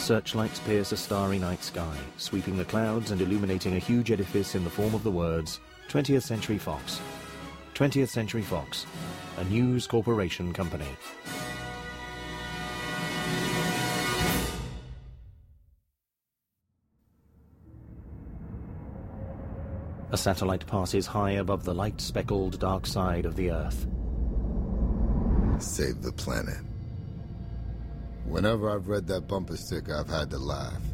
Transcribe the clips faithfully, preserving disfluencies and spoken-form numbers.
Searchlights pierce a starry night sky, sweeping the clouds and illuminating a huge edifice in the form of the words, twentieth Century Fox. twentieth Century Fox, a News Corporation company. A satellite passes high above the light-speckled dark side of the Earth. Save the planet. Whenever I've read that bumper sticker, I've had to laugh.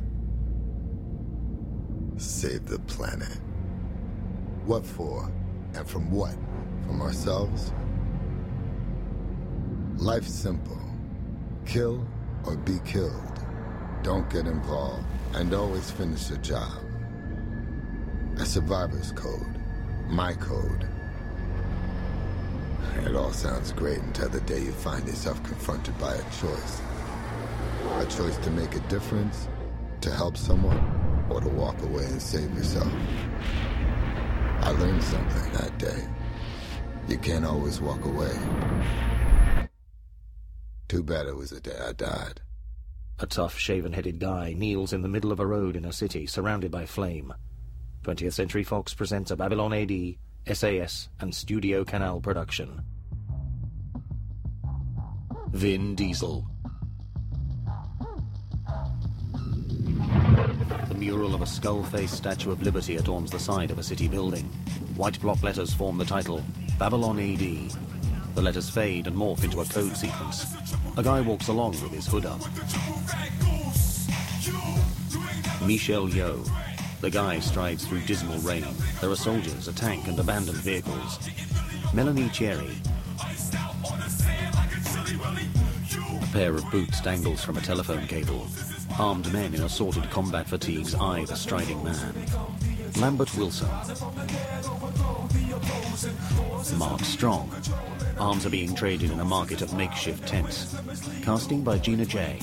Save the planet. What for? And from what? From ourselves? Life's simple. Kill or be killed. Don't get involved, and always finish the job. A survivor's code. My code. It all sounds great until the day you find yourself confronted by a choice. A choice to make a difference, to help someone, or to walk away and save yourself. I learned something that day. You can't always walk away. Too bad it was the day I died. A tough, shaven-headed guy kneels in the middle of a road in a city surrounded by flame. twentieth Century Fox presents a Babylon A D, S A S, and Studio Canal production. Vin Diesel. The mural of a skull-faced Statue of Liberty adorns the side of a city building. White block letters form the title, Babylon A D. The letters fade and morph into a code sequence. A guy walks along with his hood up. Michelle Yeoh. The guy strides through dismal rain. There are soldiers, a tank, and abandoned vehicles. Melanie Cherry. A pair of boots dangles from a telephone cable. Armed men in assorted combat fatigues eye the striding man. Lambert Wilson. Mark Strong. Arms are being traded in a market of makeshift tents. Casting by Gina J.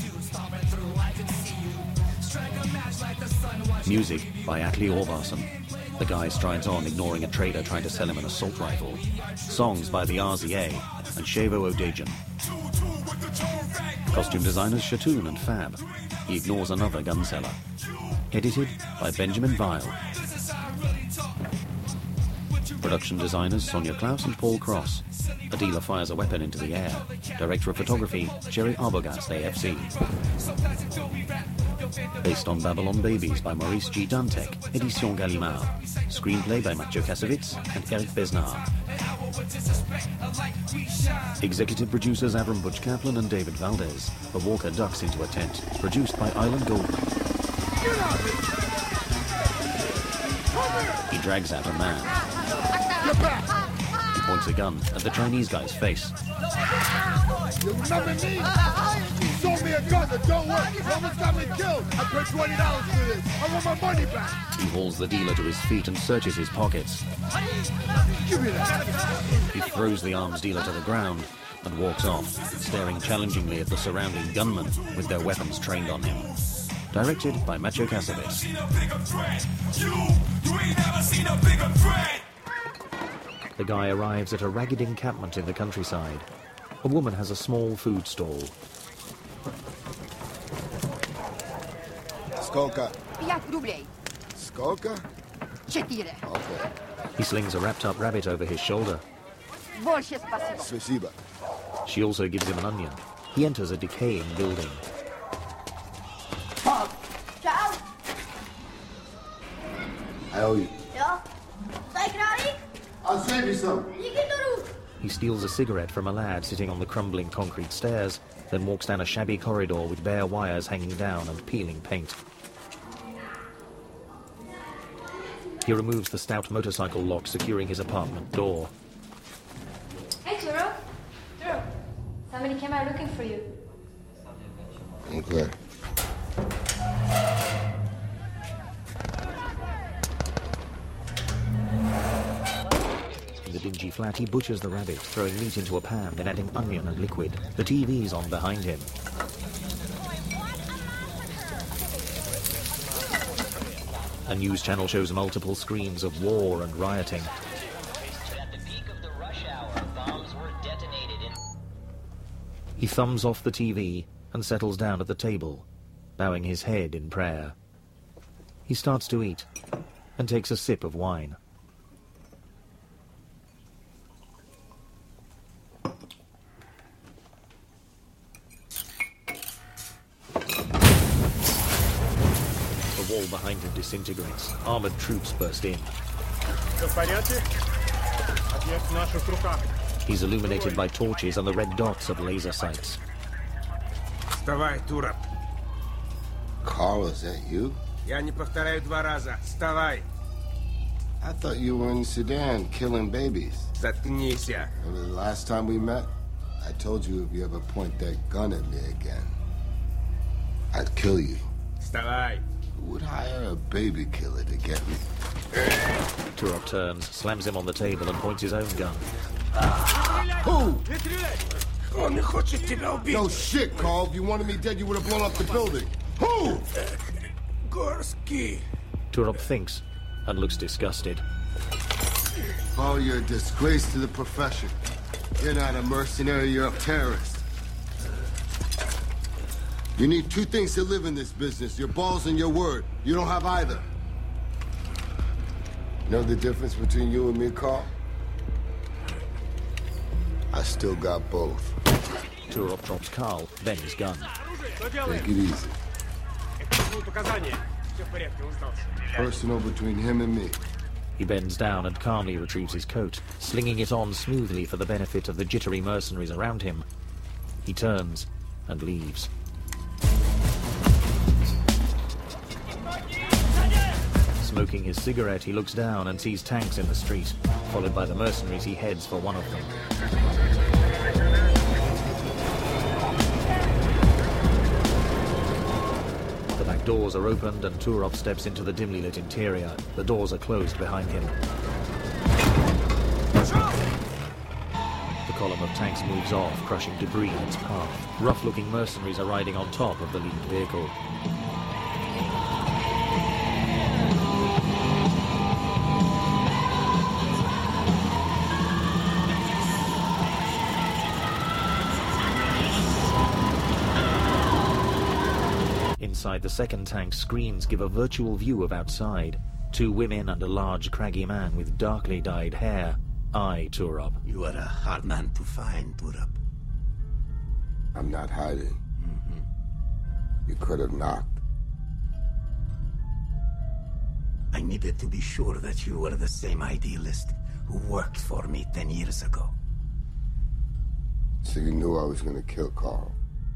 Music by Atle Orvarsson. The guy strides on, ignoring a trader trying to sell him an assault rifle. Songs by the R Z A and Shevo Odejan. Costume designers Shatoon and Fab. He ignores another gun seller. Edited by Benjamin Vile. Production designers Sonia Klaus and Paul Cross. A dealer fires a weapon into the air. Director of photography Jerry Arbogast, A F C. Based on Babylon Babies by Maurice G. Dantek, Edition Gallimard. Screenplay by Mathieu Kassovitz and Eric Besnard. Executive producers Avram Butch Kaplan and David Valdez. A walker ducks into a tent. Produced by Island Goldman. He drags out a man. He points a gun at the Chinese guy's face. You remember me? You sold me a gun that don't work. You almost got me killed. I paid twenty dollars for this. I want my money back. He hauls the dealer to his feet and searches his pockets. Give me that. He throws the arms dealer to the ground and walks off, staring challengingly at the surrounding gunmen with their weapons trained on him. Directed by Mathieu Kassovitz. The guy arrives at a ragged encampment in the countryside. A woman has a small food stall. Skolka. пять рублей. Skolka? Четыре. Okay. He slings a wrapped-up rabbit over his shoulder. Больше спасибо. Спасибо. She also gives him an onion. He enters a decaying building. Ciao. I owe you. Ja? Stai krarig? I'll save you some. He steals a cigarette from a lad sitting on the crumbling concrete stairs, then walks down a shabby corridor with bare wires hanging down and peeling paint. He removes the stout motorcycle lock securing his apartment door. Hey, Turo. Turo. Somebody came out looking for you. Okay. In the dingy flat, he butchers the rabbit, throwing meat into a pan, then adding onion and liquid. The T V's on behind him. A news channel shows multiple screens of war and rioting. At the peak of the rush hour, bombs were detonated in... He thumbs off the T V and settles down at the table. bowing his head in prayer. He starts to eat and takes a sip of wine. The wall behind him disintegrates. Armored troops burst in. He's illuminated by torches and the red dots of laser sights. Вставай, Турап. Carl, is that you? Я не повторяю два раза. Вставай. I thought you were in Sudan killing babies. Заткнись. Remember the last time we met? I told you if you ever point that gun at me again, I'd kill you. Вставай. Who would hire a baby killer to get me? Turop turns, slams him on the table and points his own gun. Who? Он не хочет тебя убить. No shit, Carl. If you wanted me dead, you would have blown up the building. Who? Gorski. Turop thinks and looks disgusted. Oh, you're a disgrace to the profession. You're not a mercenary, you're a terrorist. You need two things to live in this business, your balls and your word. You don't have either. Know the difference between you and me, Carl? I still got both. Turop drops Carl, then his gun. Take it easy. Personal between him and me. He bends down and calmly retrieves his coat, slinging it on smoothly for the benefit of the jittery mercenaries around him. He turns and leaves. Smoking his cigarette, he looks down and sees tanks in the street. Followed by the mercenaries, he heads for one of them. The back doors are opened and Turop steps into the dimly lit interior. The doors are closed behind him. The column of tanks moves off, crushing debris in its path. Rough-looking mercenaries are riding on top of the lead vehicle. Inside the second tank, screens give a virtual view of outside. Two women and a large, craggy man with darkly dyed hair eye Turop. You are a hard man to find, Turop. I'm not hiding. Mm-hmm. You could have knocked. I needed to be sure that you were the same idealist who worked for me ten years ago. So you knew I was gonna kill Carl.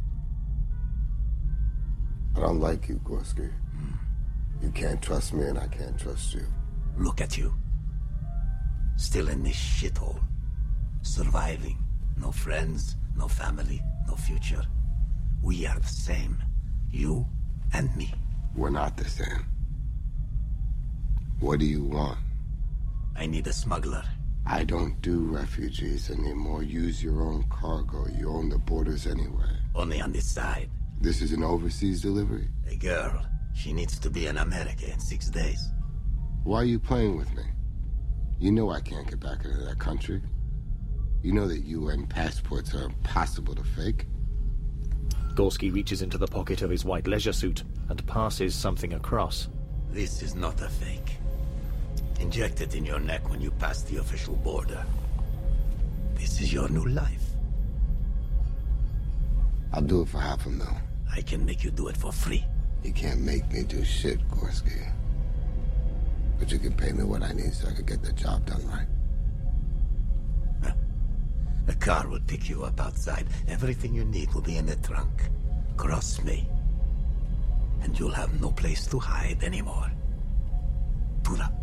I don't like you, Gorski. Mm. You can't trust me and I can't trust you. Look at you. Still in this shithole. Surviving. No friends, no family, no future. We are the same. You and me. We're not the same. What do you want? I need a smuggler. I don't do refugees anymore. Use your own cargo. You own the borders anyway. Only on this side. This is an overseas delivery? A girl. She needs to be in America in six days. Why are you playing with me? You know I can't get back into that country. You know that U N passports are impossible to fake. Gorski reaches into the pocket of his white leisure suit and passes something across. This is not a fake. Inject it in your neck when you pass the official border. This is your new life. I'll do it for half a mil. I can make you do it for free. You can't make me do shit, Gorski. But you can pay me what I need so I can get the job done right. Huh. A car will pick you up outside. Everything you need will be in the trunk. Cross me. And you'll have no place to hide anymore. Put up.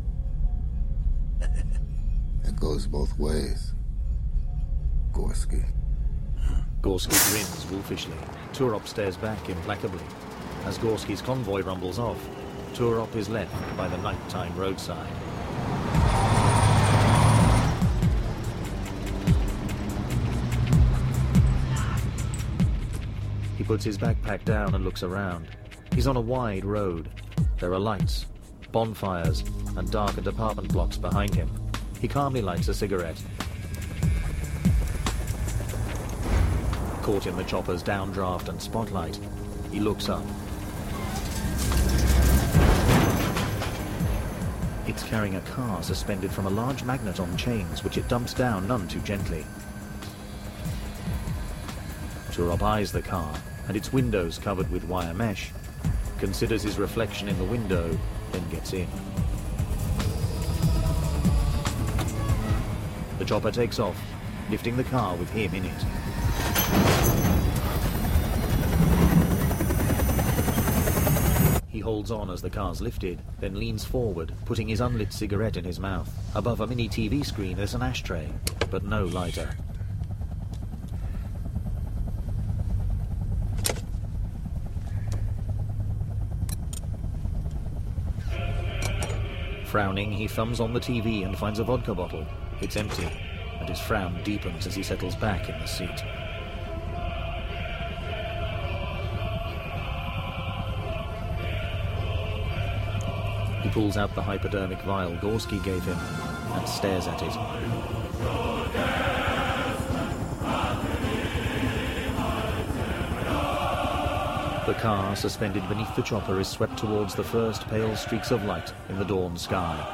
It goes both ways, Gorski. Gorski grins wolfishly. Turop stares back implacably. As Gorski's convoy rumbles off, Turop is left by the nighttime roadside. He puts his backpack down and looks around. He's on a wide road. There are lights, bonfires, and darkened apartment blocks behind him. He calmly lights a cigarette. Caught in the chopper's downdraft and spotlight, He looks up. It's carrying a car suspended from a large magnet on chains, which it dumps down none too gently. Turop eyes the car, and its windows covered with wire mesh, considers his reflection in the window, then gets in. The chopper takes off, lifting the car with him in it. He holds on as the car's lifted, then leans forward, putting his unlit cigarette in his mouth. Above a mini T V screen there's an ashtray, but no lighter. Frowning, he thumbs on the T V and finds a vodka bottle. It's empty, and his frown deepens as he settles back in the seat. He pulls out the hypodermic vial Gorski gave him and stares at it. The car, suspended beneath the chopper, is swept towards the first pale streaks of light in the dawn sky.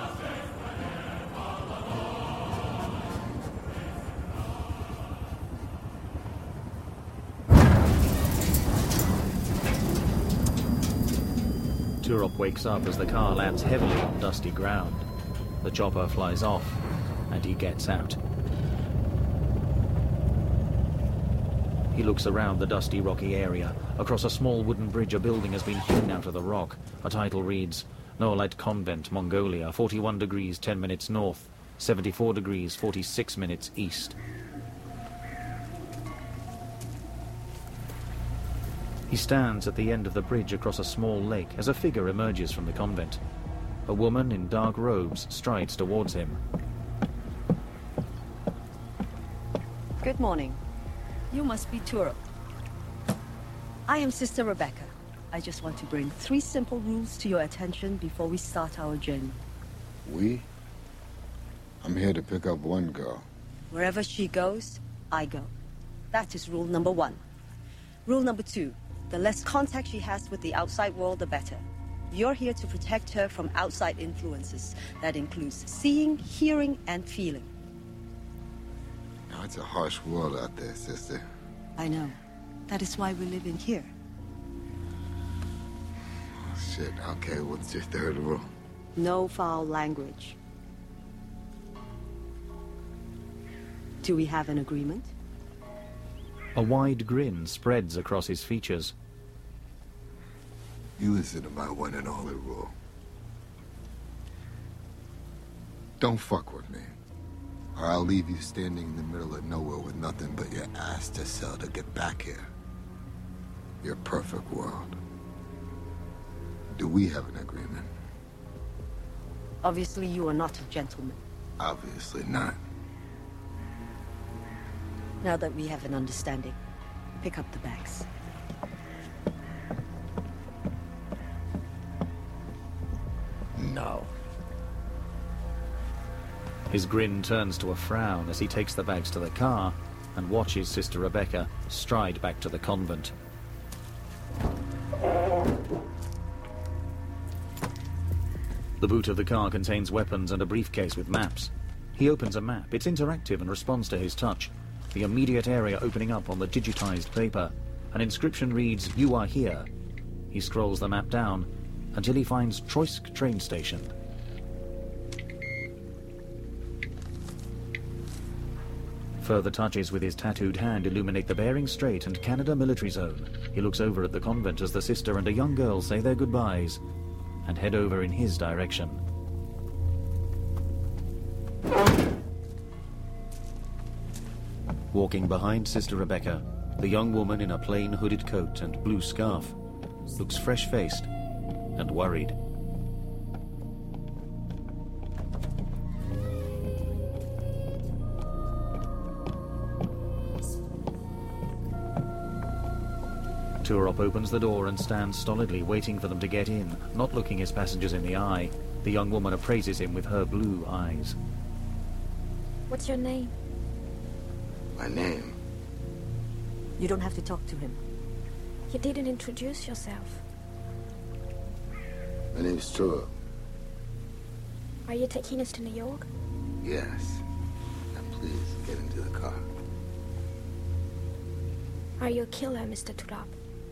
Turop wakes up as the car lands heavily on dusty ground. The chopper flies off, and he gets out. He looks around the dusty, rocky area. Across a small wooden bridge, a building has been hewn out of the rock. A title reads, Noelite Convent, Mongolia, forty-one degrees, ten minutes north, seventy-four degrees, forty-six minutes east. He stands at the end of the bridge across a small lake as a figure emerges from the convent. A woman in dark robes strides towards him. Good morning. You must be Turop. I am Sister Rebecca. I just want to bring three simple rules to your attention before we start our journey. We? I'm here to pick up one girl. Wherever she goes, I go. That is rule number one. Rule number two. The less contact she has with the outside world, the better. You're here to protect her from outside influences. That includes seeing, hearing, and feeling. Now, it's a harsh world out there, sister. I know. That is why we live in here. Oh, shit. Okay, what's your third rule? No foul language. Do we have an agreement? A wide grin spreads across his features. You listen to my one and only rule. Don't fuck with me, or I'll leave you standing in the middle of nowhere with nothing but your ass to sell to get back here. Your perfect world. Do we have an agreement? Obviously, you are not a gentleman. Obviously not. Now that we have an understanding, pick up the bags. No. His grin turns to a frown as he takes the bags to the car and watches Sister Rebecca stride back to the convent. The boot of the car contains weapons and a briefcase with maps. He opens a map. It's interactive and responds to his touch. The immediate area opening up on the digitized paper. An inscription reads, "You are here." He scrolls the map down until he finds Troysk train station. Further touches with his tattooed hand illuminate the Bering Strait and Canada military zone. He looks over at the convent as the sister and a young girl say their goodbyes and head over in his direction. Walking behind Sister Rebecca, the young woman in a plain hooded coat and blue scarf looks fresh-faced and worried. Turop opens the door and stands stolidly waiting for them to get in, not looking his passengers in the eye. The young woman appraises him with her blue eyes. What's your name? My name? You don't have to talk to him. You didn't introduce yourself. My name's Turok. Are you taking us to New York? Yes. Now please, get into the car. Are you a killer, Mister Turok?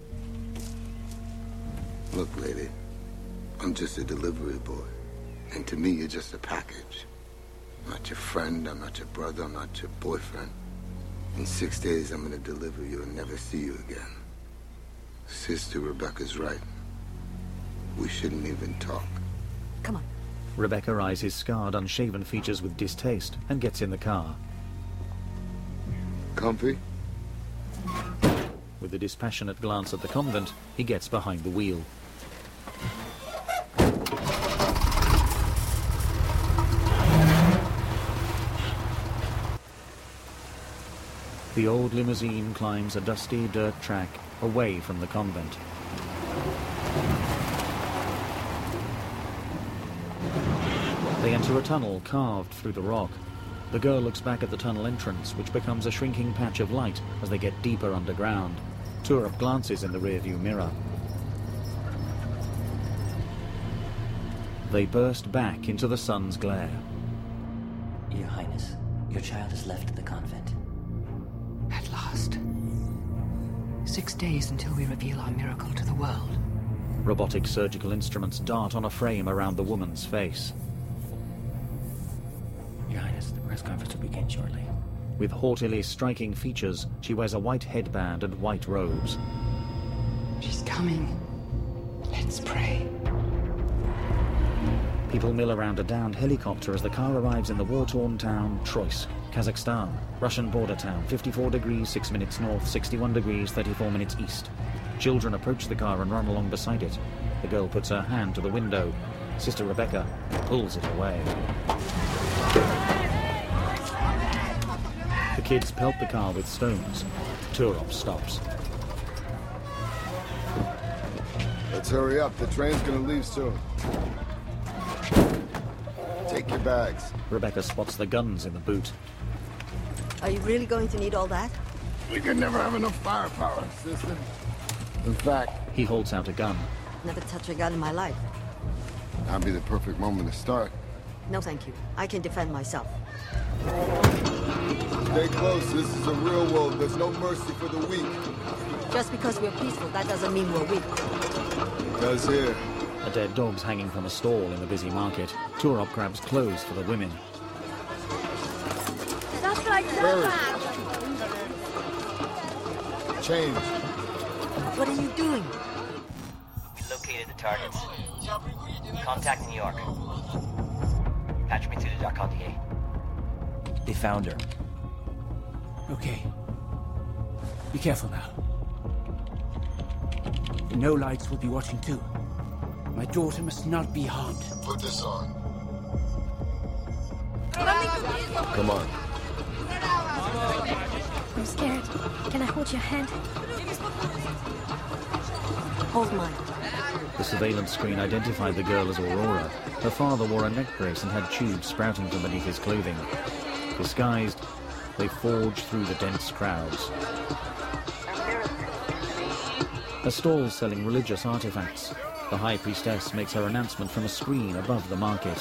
Look, lady. I'm just a delivery boy. And to me, you're just a package. I'm not your friend, I'm not your brother, I'm not your boyfriend. In six days, I'm gonna deliver you and never see you again. Sister Rebecca's right. We shouldn't even talk. Come on. Rebecca eyes his scarred, unshaven features with distaste and gets in the car. Comfy? With a dispassionate glance at the convent, he gets behind the wheel. The old limousine climbs a dusty dirt track away from the convent. They enter a tunnel carved through the rock. The girl looks back at the tunnel entrance, which becomes a shrinking patch of light as they get deeper underground. Turok glances in the rearview mirror. They burst back into the sun's glare. Your Highness, your child has left the convent. At last. Six days until we reveal our miracle to the world. Robotic surgical instruments dart on a frame around the woman's face. Your Highness, the press conference will begin shortly. With haughtily striking features, she wears a white headband and white robes. She's coming. Let's pray. People mill around a downed helicopter as the car arrives in the war-torn town Troysk, Kazakhstan. Russian border town, fifty-four degrees, six minutes north, sixty-one degrees, thirty-four minutes east. Children approach the car and run along beside it. The girl puts her hand to the window. Sister Rebecca pulls it away. The kids pelt the car with stones. Turok stops. Let's hurry up. The train's gonna leave soon. Take your bags. Rebecca spots the guns in the boot. Are you really going to need all that? We can never have enough firepower, sister. In fact, he holds out a gun. Never touched a gun in my life. That'd be the perfect moment to start. No, thank you. I can defend myself. Stay close. This is a real world. There's no mercy for the weak. Just because we're peaceful, that doesn't mean we're weak. It does here. A dead dog's hanging from a stall in the busy market. Turok grabs clothes for the women. Change. What are you doing? We located the targets. Contact New York. Patch me through to Darkondier. They found her. Okay. Be careful now. The No Lights will be watching too. My daughter must not be harmed. Put this on. Come on. I'm scared. Can I hold your hand? Hold mine. The surveillance screen identified the girl as Aurora. Her father wore a neck brace and had tubes sprouting from beneath his clothing. Disguised, they forged through the dense crowds. A stall selling religious artifacts. The High Priestess makes her announcement from a screen above the market.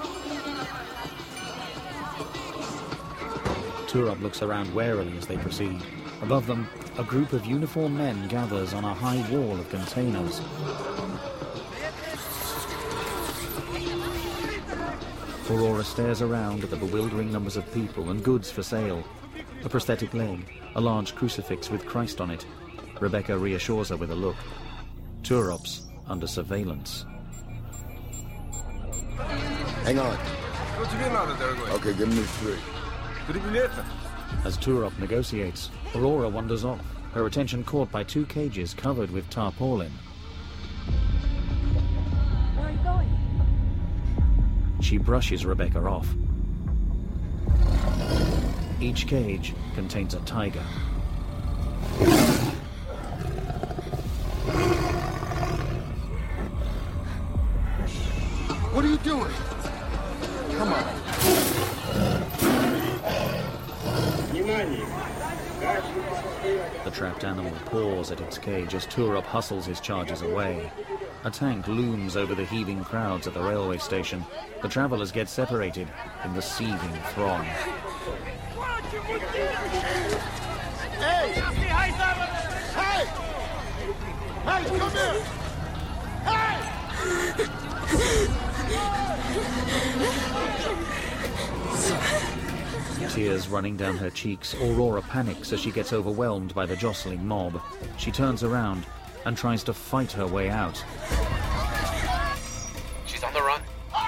Turok looks around warily as they proceed. Above them, a group of uniformed men gathers on a high wall of containers. Aurora stares around at the bewildering numbers of people and goods for sale. A prosthetic leg, a large crucifix with Christ on it. Rebecca reassures her with a look. Turop's under surveillance. Hang on. Okay, give me three. As Turok negotiates, Aurora wanders off, her attention caught by two cages covered with tarpaulin. Where are you going? She brushes Rebecca off. Each cage contains a tiger. What are you doing? Come on. The trapped animal paws at its cage as Turop hustles his charges away. A tank looms over the heaving crowds at the railway station. The travellers get separated in the seething throng. Hey! Hey! Hey, come here! Hey! Tears running down her cheeks, Aurora panics as she gets overwhelmed by the jostling mob. She turns around and tries to fight her way out. She's on the run.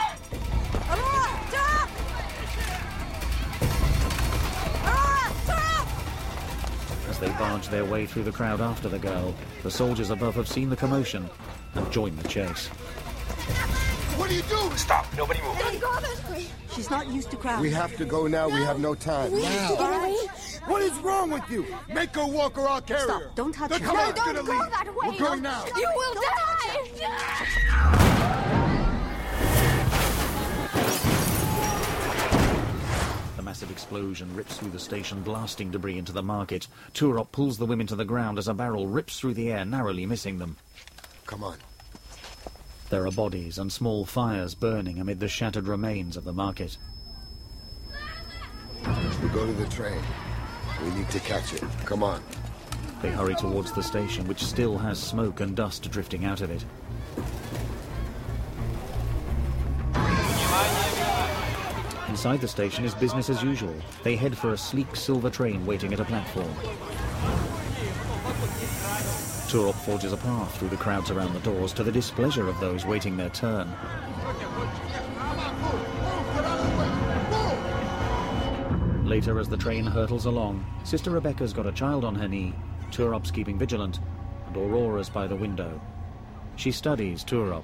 As they barge their way through the crowd after the girl, the soldiers above have seen the commotion and join the chase. What are you doing? Stop. Nobody move. Don't go this way. She's not used to crowds. We have to go now. We have no time. We have to get away. What is wrong with you? Make her walk or I'll carry Stop. her. Don't touch the her. command's No, don't gonna go leave. that way. We're going now. You will die. The massive explosion rips through the station, blasting debris into the market. Turop pulls the women to the ground as a barrel rips through the air, narrowly missing them. Come on. There are bodies and small fires burning amid the shattered remains of the market. We go to the train. We need to catch it. Come on. They hurry towards the station, which still has smoke and dust drifting out of it. Inside the station is business as usual. They head for a sleek silver train waiting at a platform. Turop forges a path through the crowds around the doors to the displeasure of those waiting their turn. Later, as the train hurtles along, Sister Rebecca's got a child on her knee, Turop's keeping vigilant, and Aurora's by the window. She studies Turop.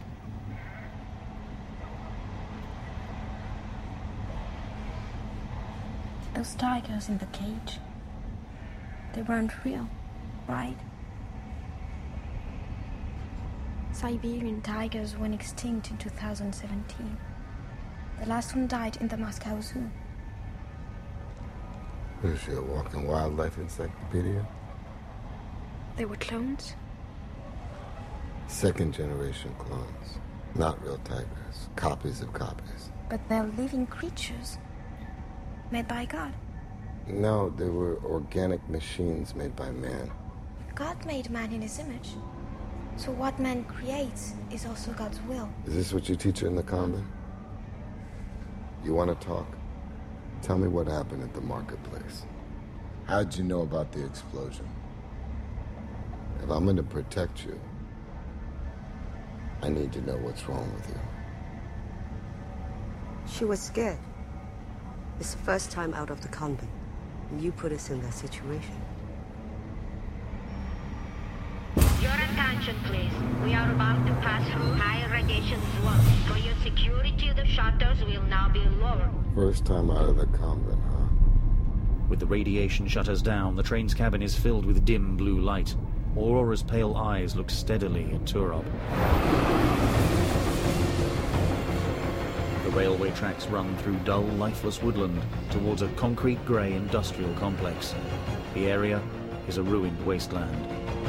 Those tigers in the cage, they weren't real, right? Siberian tigers went extinct in two thousand seventeen. The last one died in the Moscow Zoo. Is she a walking wildlife encyclopedia? They were clones? Second generation clones. Not real tigers. Copies of copies. But they're living creatures, made by God. No, they were organic machines made by man. God made man in his image. So what man creates is also God's will. Is this what you teach her in the convent? You want to talk? Tell me what happened at the marketplace. How'd you know about the explosion? If I'm going to protect you, I need to know what's wrong with you. She was scared. It's the first time out of the convent, and you put us in that situation. Your attention, please. We are about to pass through high radiation zone. For your security, the shutters will now be lowered. First time out of the convent, huh? With the radiation shutters down, the train's cabin is filled with dim blue light. Aurora's pale eyes look steadily at Turop. The railway tracks run through dull, lifeless woodland towards a concrete grey industrial complex. The area is a ruined wasteland.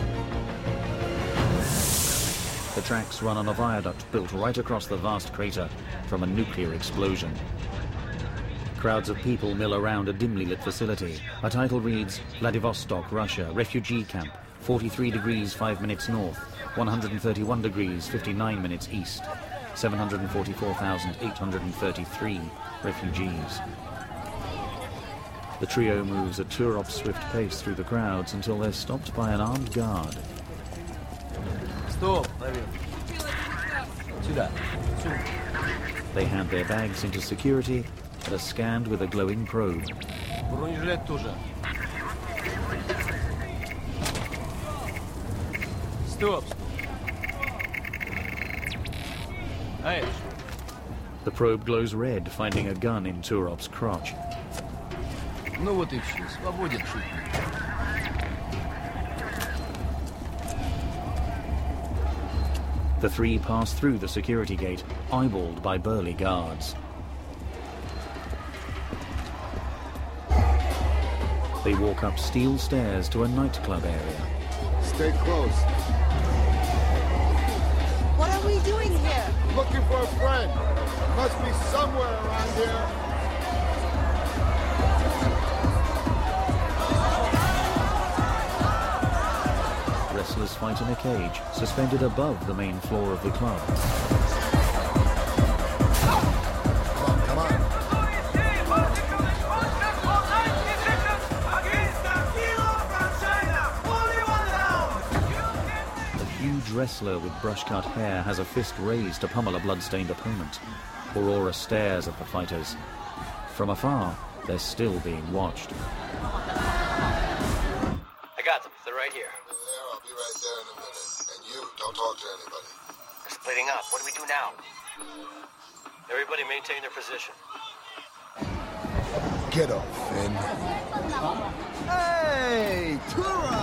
The tracks run on a viaduct built right across the vast crater from a nuclear explosion. Crowds of people mill around a dimly lit facility. A title reads, Vladivostok, Russia, refugee camp, forty-three degrees five minutes north, one hundred thirty-one degrees fifty-nine minutes east, seven hundred forty-four thousand eight hundred thirty-three refugees. The trio moves at Turop's swift pace through the crowds until they're stopped by an armed guard. Stop, Сюда. They hand their bags into security and are scanned with a glowing probe. Бронежилет тоже. Stop. Hey. The probe glows red, finding a gun in Turop's crotch. Ну вот и все. Свободен, шутник. The three pass through the security gate, eyeballed by burly guards. They walk up steel stairs to a nightclub area. Stay close. What are we doing here? Looking for a friend. Must be somewhere around here. Wrestlers fight in a cage, suspended above the main floor of the club. Come on, come on. A huge wrestler with brush-cut hair has a fist raised to pummel a blood-stained opponent. Aurora stares at the fighters. From afar, they're still being watched. I got them. They're right here. Yeah, I'll be right there in a minute. And you, don't talk to anybody. They're splitting up. What do we do now? Everybody maintain their position. Get up, Finn. Hey, Tura!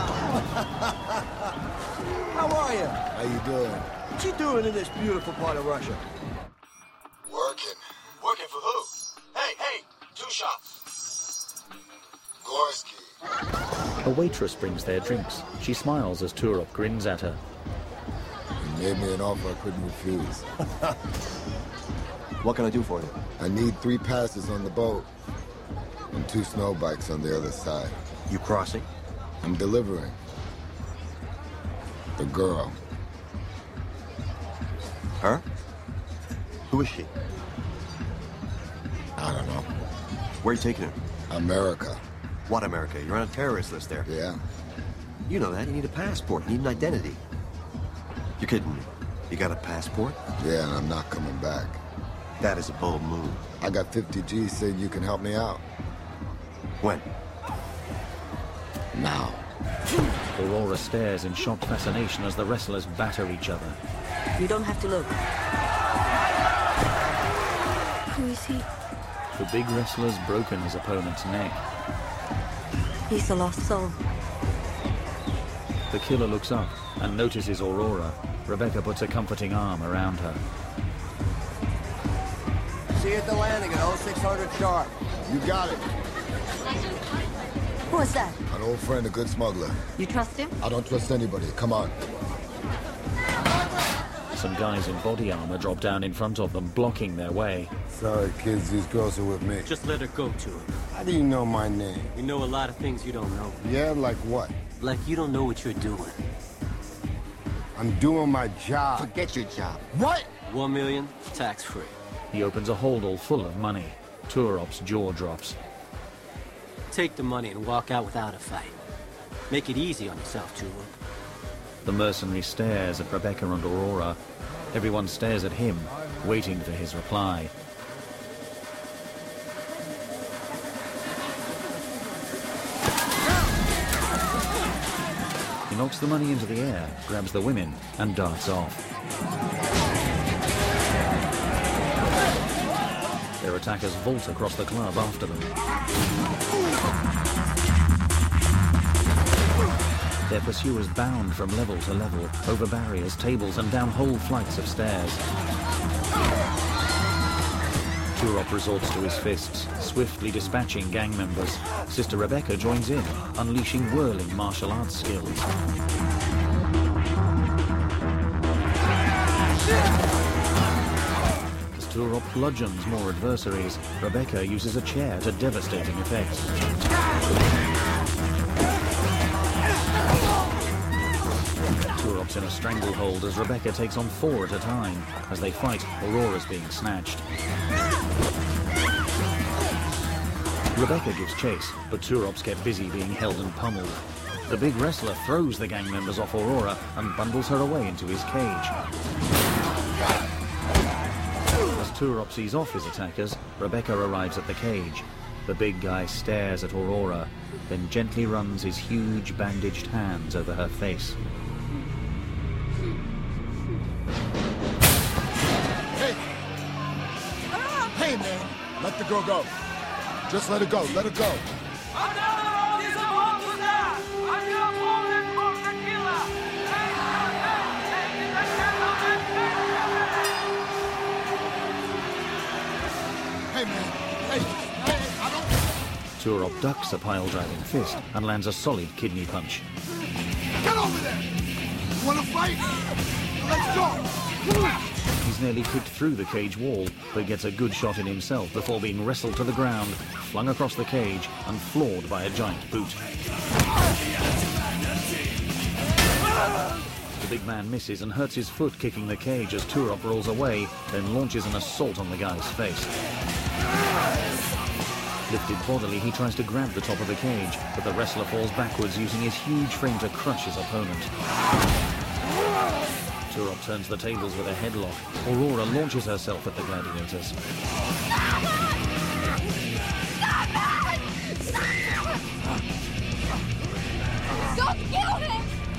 How are you? How you doing? What you doing in this beautiful part of Russia? Working. Working for who? Hey, hey, two shots. Gorski. A waitress brings their drinks. She smiles as Turop grins at her. You made me an offer I couldn't refuse. What can I do for you? I need three passes on the boat and two snow bikes on the other side. You crossing? I'm delivering. The girl. Her? Who is she? I don't know. Where are you taking her? America. What America? You're on a terrorist list there. Yeah. You know that. You need a passport. You need an identity. You're kidding me. You got a passport? Yeah, and I'm not coming back. That is a bold move. I got fifty G's saying you can help me out. When? Now. Aurora stares in shocked fascination as the wrestlers batter each other. You don't have to look. Who is he? The big wrestler's broken his opponent's neck. He's a lost soul. The killer looks up and notices Aurora. Rebecca puts a comforting arm around her. See you at the landing at oh six hundred sharp. You got it. Who is that? An old friend, a good smuggler. You trust him? I don't trust anybody. Come on. Some guys in body armor drop down in front of them, blocking their way. Sorry, kids. These girls are with me. Just let her go to him. How do you know my name? We know a lot of things you don't know. Yeah, like what? Like you don't know what you're doing. I'm doing my job. Forget your job. What? One million, tax-free. He opens a holdall full of money. Turop's jaw drops. Take the money and walk out without a fight. Make it easy on yourself, Turop. The mercenary stares at Rebecca and Aurora. Everyone stares at him, waiting for his reply. He knocks the money into the air, grabs the women, and darts off. Their attackers vault across the club after them. Their pursuers bound from level to level, over barriers, tables, and down whole flights of stairs. Turop resorts to his fists, swiftly dispatching gang members. Sister Rebecca joins in, unleashing whirling martial arts skills. As Turop bludgeons more adversaries, Rebecca uses a chair to devastating effect. Turop's in a stranglehold as Rebecca takes on four at a time. As they fight, Aurora's being snatched. Rebecca gives chase, but Turop's kept busy being held and pummeled. The big wrestler throws the gang members off Aurora and bundles her away into his cage. As Turop sees off his attackers, Rebecca arrives at the cage. The big guy stares at Aurora, then gently runs his huge bandaged hands over her face. Hey! Hey, man! Let the girl go. Just let her go. Let her go. Hey, man. Hey, hey, I don't... Turop ducks a pile-driving fist and lands a solid kidney punch. Get over there! You wanna fight? Let's go! He's nearly kicked through the cage wall, but gets a good shot in himself before being wrestled to the ground, flung across the cage, and floored by a giant boot. The big man misses and hurts his foot kicking the cage as Turop rolls away, then launches an assault on the guy's face. Lifted bodily, he tries to grab the top of the cage, but the wrestler falls backwards using his huge frame to crush his opponent. Turop turns the tables with a headlock. Aurora launches herself at the gladiators. Don't kill him!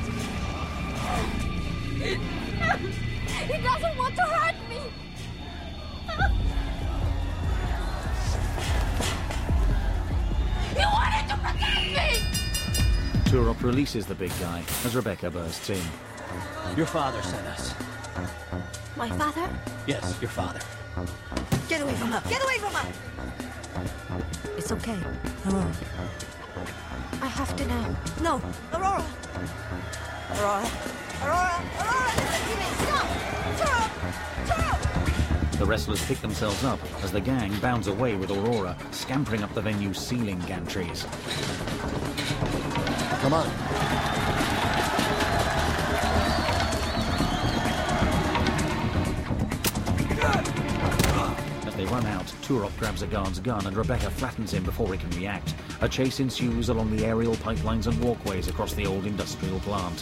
He doesn't want to hurt me! You wanted to protect me! Turop releases the big guy as Rebecca bursts in. Your father sent us. My father? Yes, your father. Get away from her! Get away from her! It's okay. Aurora. I have to know. No! Aurora! Aurora! Aurora! Aurora! Listen to me! Stop! Turop! Turop! The wrestlers pick themselves up as the gang bounds away with Aurora, scampering up the venue's ceiling gantries. Come on. As they run out, Turop grabs a guard's gun and Rebecca flattens him before he can react. A chase ensues along the aerial pipelines and walkways across the old industrial plant.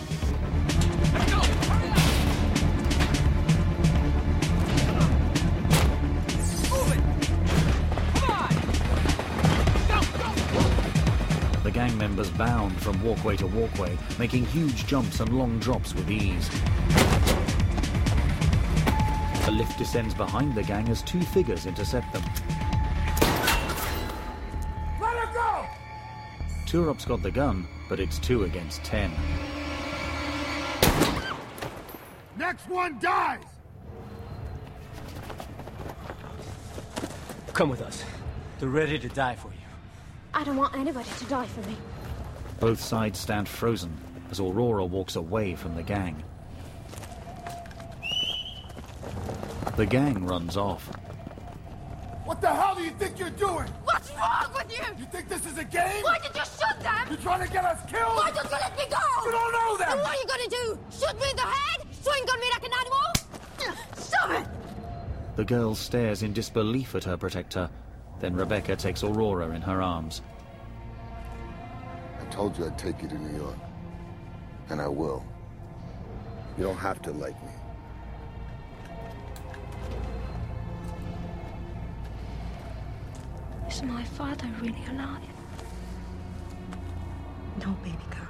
The gang members bound from walkway to walkway, making huge jumps and long drops with ease. A lift descends behind the gang as two figures intercept them. Let her go! Turop's got the gun, but it's two against ten. Next one dies! Come with us. They're ready to die for you. I don't want anybody to die for me. Both sides stand frozen as Aurora walks away from the gang. The gang runs off. What the hell do you think you're doing? What's wrong with you? You think this is a game? Why did you shoot them? You trying to get us killed? Why don't you let me go? You don't know them! And what are you gonna do? Shoot me in the head? Swing on me like an animal? Stop it! The girl stares in disbelief at her protector. Then Rebecca takes Aurora in her arms. I told you I'd take you to New York. And I will. You don't have to like me. Is my father really alive? No, baby girl.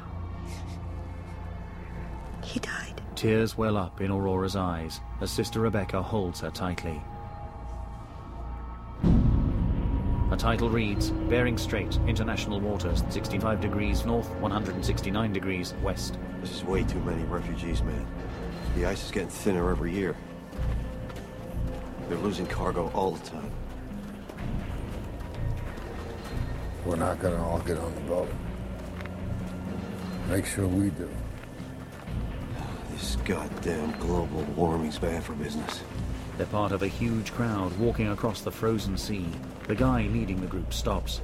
He died. Tears well up in Aurora's eyes as Sister Rebecca holds her tightly. The title reads, Bearing Strait, International Waters, sixty-five degrees north, one hundred sixty-nine degrees west. This is way too many refugees, man. The ice is getting thinner every year. They're losing cargo all the time. We're not gonna all get on the boat. Make sure we do. This goddamn global warming's bad for business. They're part of a huge crowd walking across the frozen sea. The guy leading the group stops.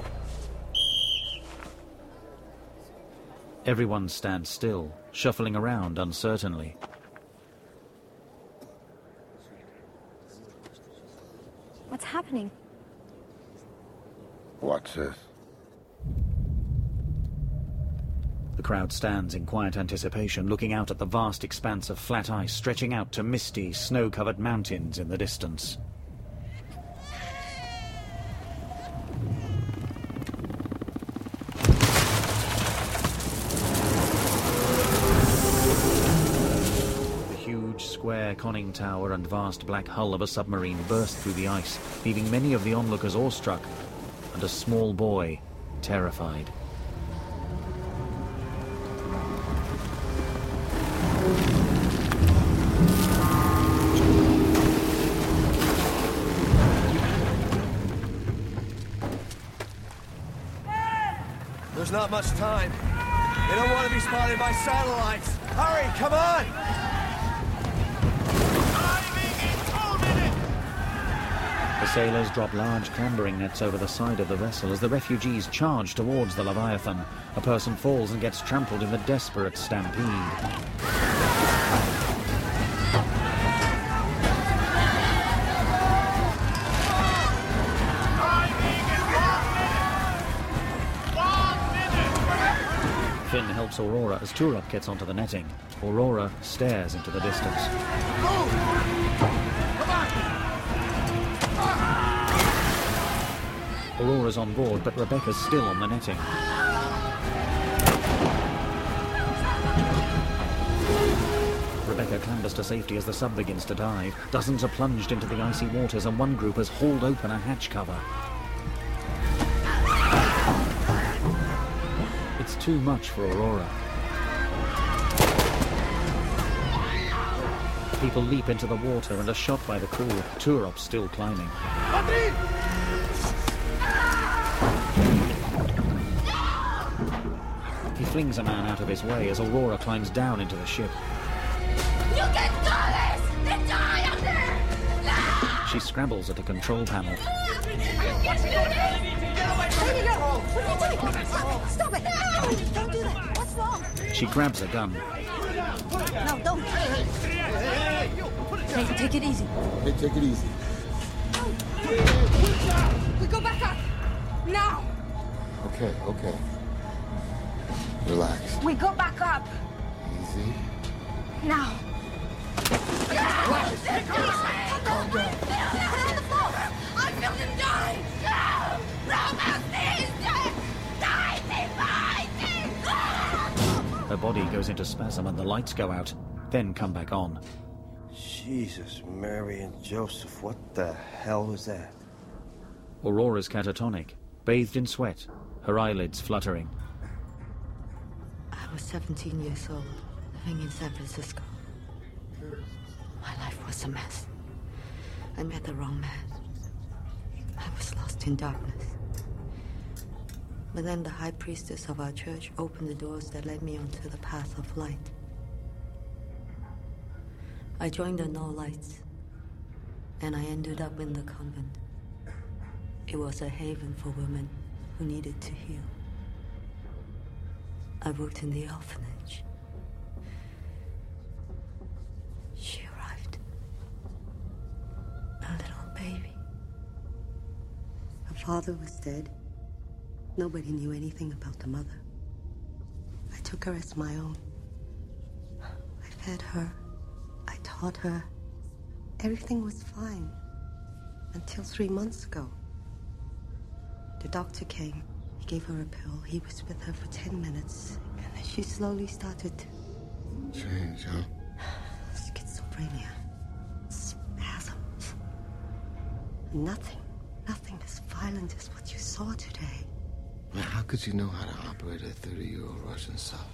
Everyone stands still, shuffling around uncertainly. What's happening? Watch this. The crowd stands in quiet anticipation, looking out at the vast expanse of flat ice stretching out to misty, snow-covered mountains in the distance. The huge, square conning tower and vast black hull of a submarine burst through the ice, leaving many of the onlookers awestruck, and a small boy terrified. not much time. They don't want to be spotted by satellites. Hurry, come on! The sailors drop large clambering nets over the side of the vessel as the refugees charge towards the Leviathan. A person falls and gets trampled in the desperate stampede. Finn helps Aurora as Turok gets onto the netting. Aurora stares into the distance. Aurora's on board, but Rebecca's still on the netting. Rebecca clambers to safety as the sub begins to dive. Dozens are plunged into the icy waters, and one group has hauled open a hatch cover. It's too much for Aurora. People leap into the water and are shot by the crew. Turop's still climbing. He flings a man out of his way as Aurora climbs down into the ship. You can do this! They die up there! No! She scrambles at a control panel. Stop it! No, don't do that! What's wrong? She grabs a gun. No, don't! Hey, take it easy. Hey, take it easy. We go back up! Now! Okay, okay. Relax. We go back up! Easy. Now! Calm down. I feel him die! No! Romance is dead! Die, divide! Her body goes into spasm and the lights go out, then come back on. Jesus, Mary and Joseph, what the hell was that? Aurora's catatonic, bathed in sweat, her eyelids fluttering. I was seventeen years old, living in San Francisco. My life was a mess. I met the wrong man. I was lost in darkness. But then the high priestess of our church opened the doors that led me onto the path of light. I joined the No Lights, and I ended up in the convent. It was a haven for women who needed to heal. I worked in the orphanage. She arrived. A little baby. Her father was dead. Nobody knew anything about the mother. I took her as my own. I fed her. I taught her. Everything was fine. Until three months ago. The doctor came. He gave her a pill. He was with her for ten minutes. And then she slowly started to change, huh? Schizophrenia. Spasms. Nothing. Nothing as violent as what you saw today. Man, how could you know how to operate a thirty-year-old Russian sub?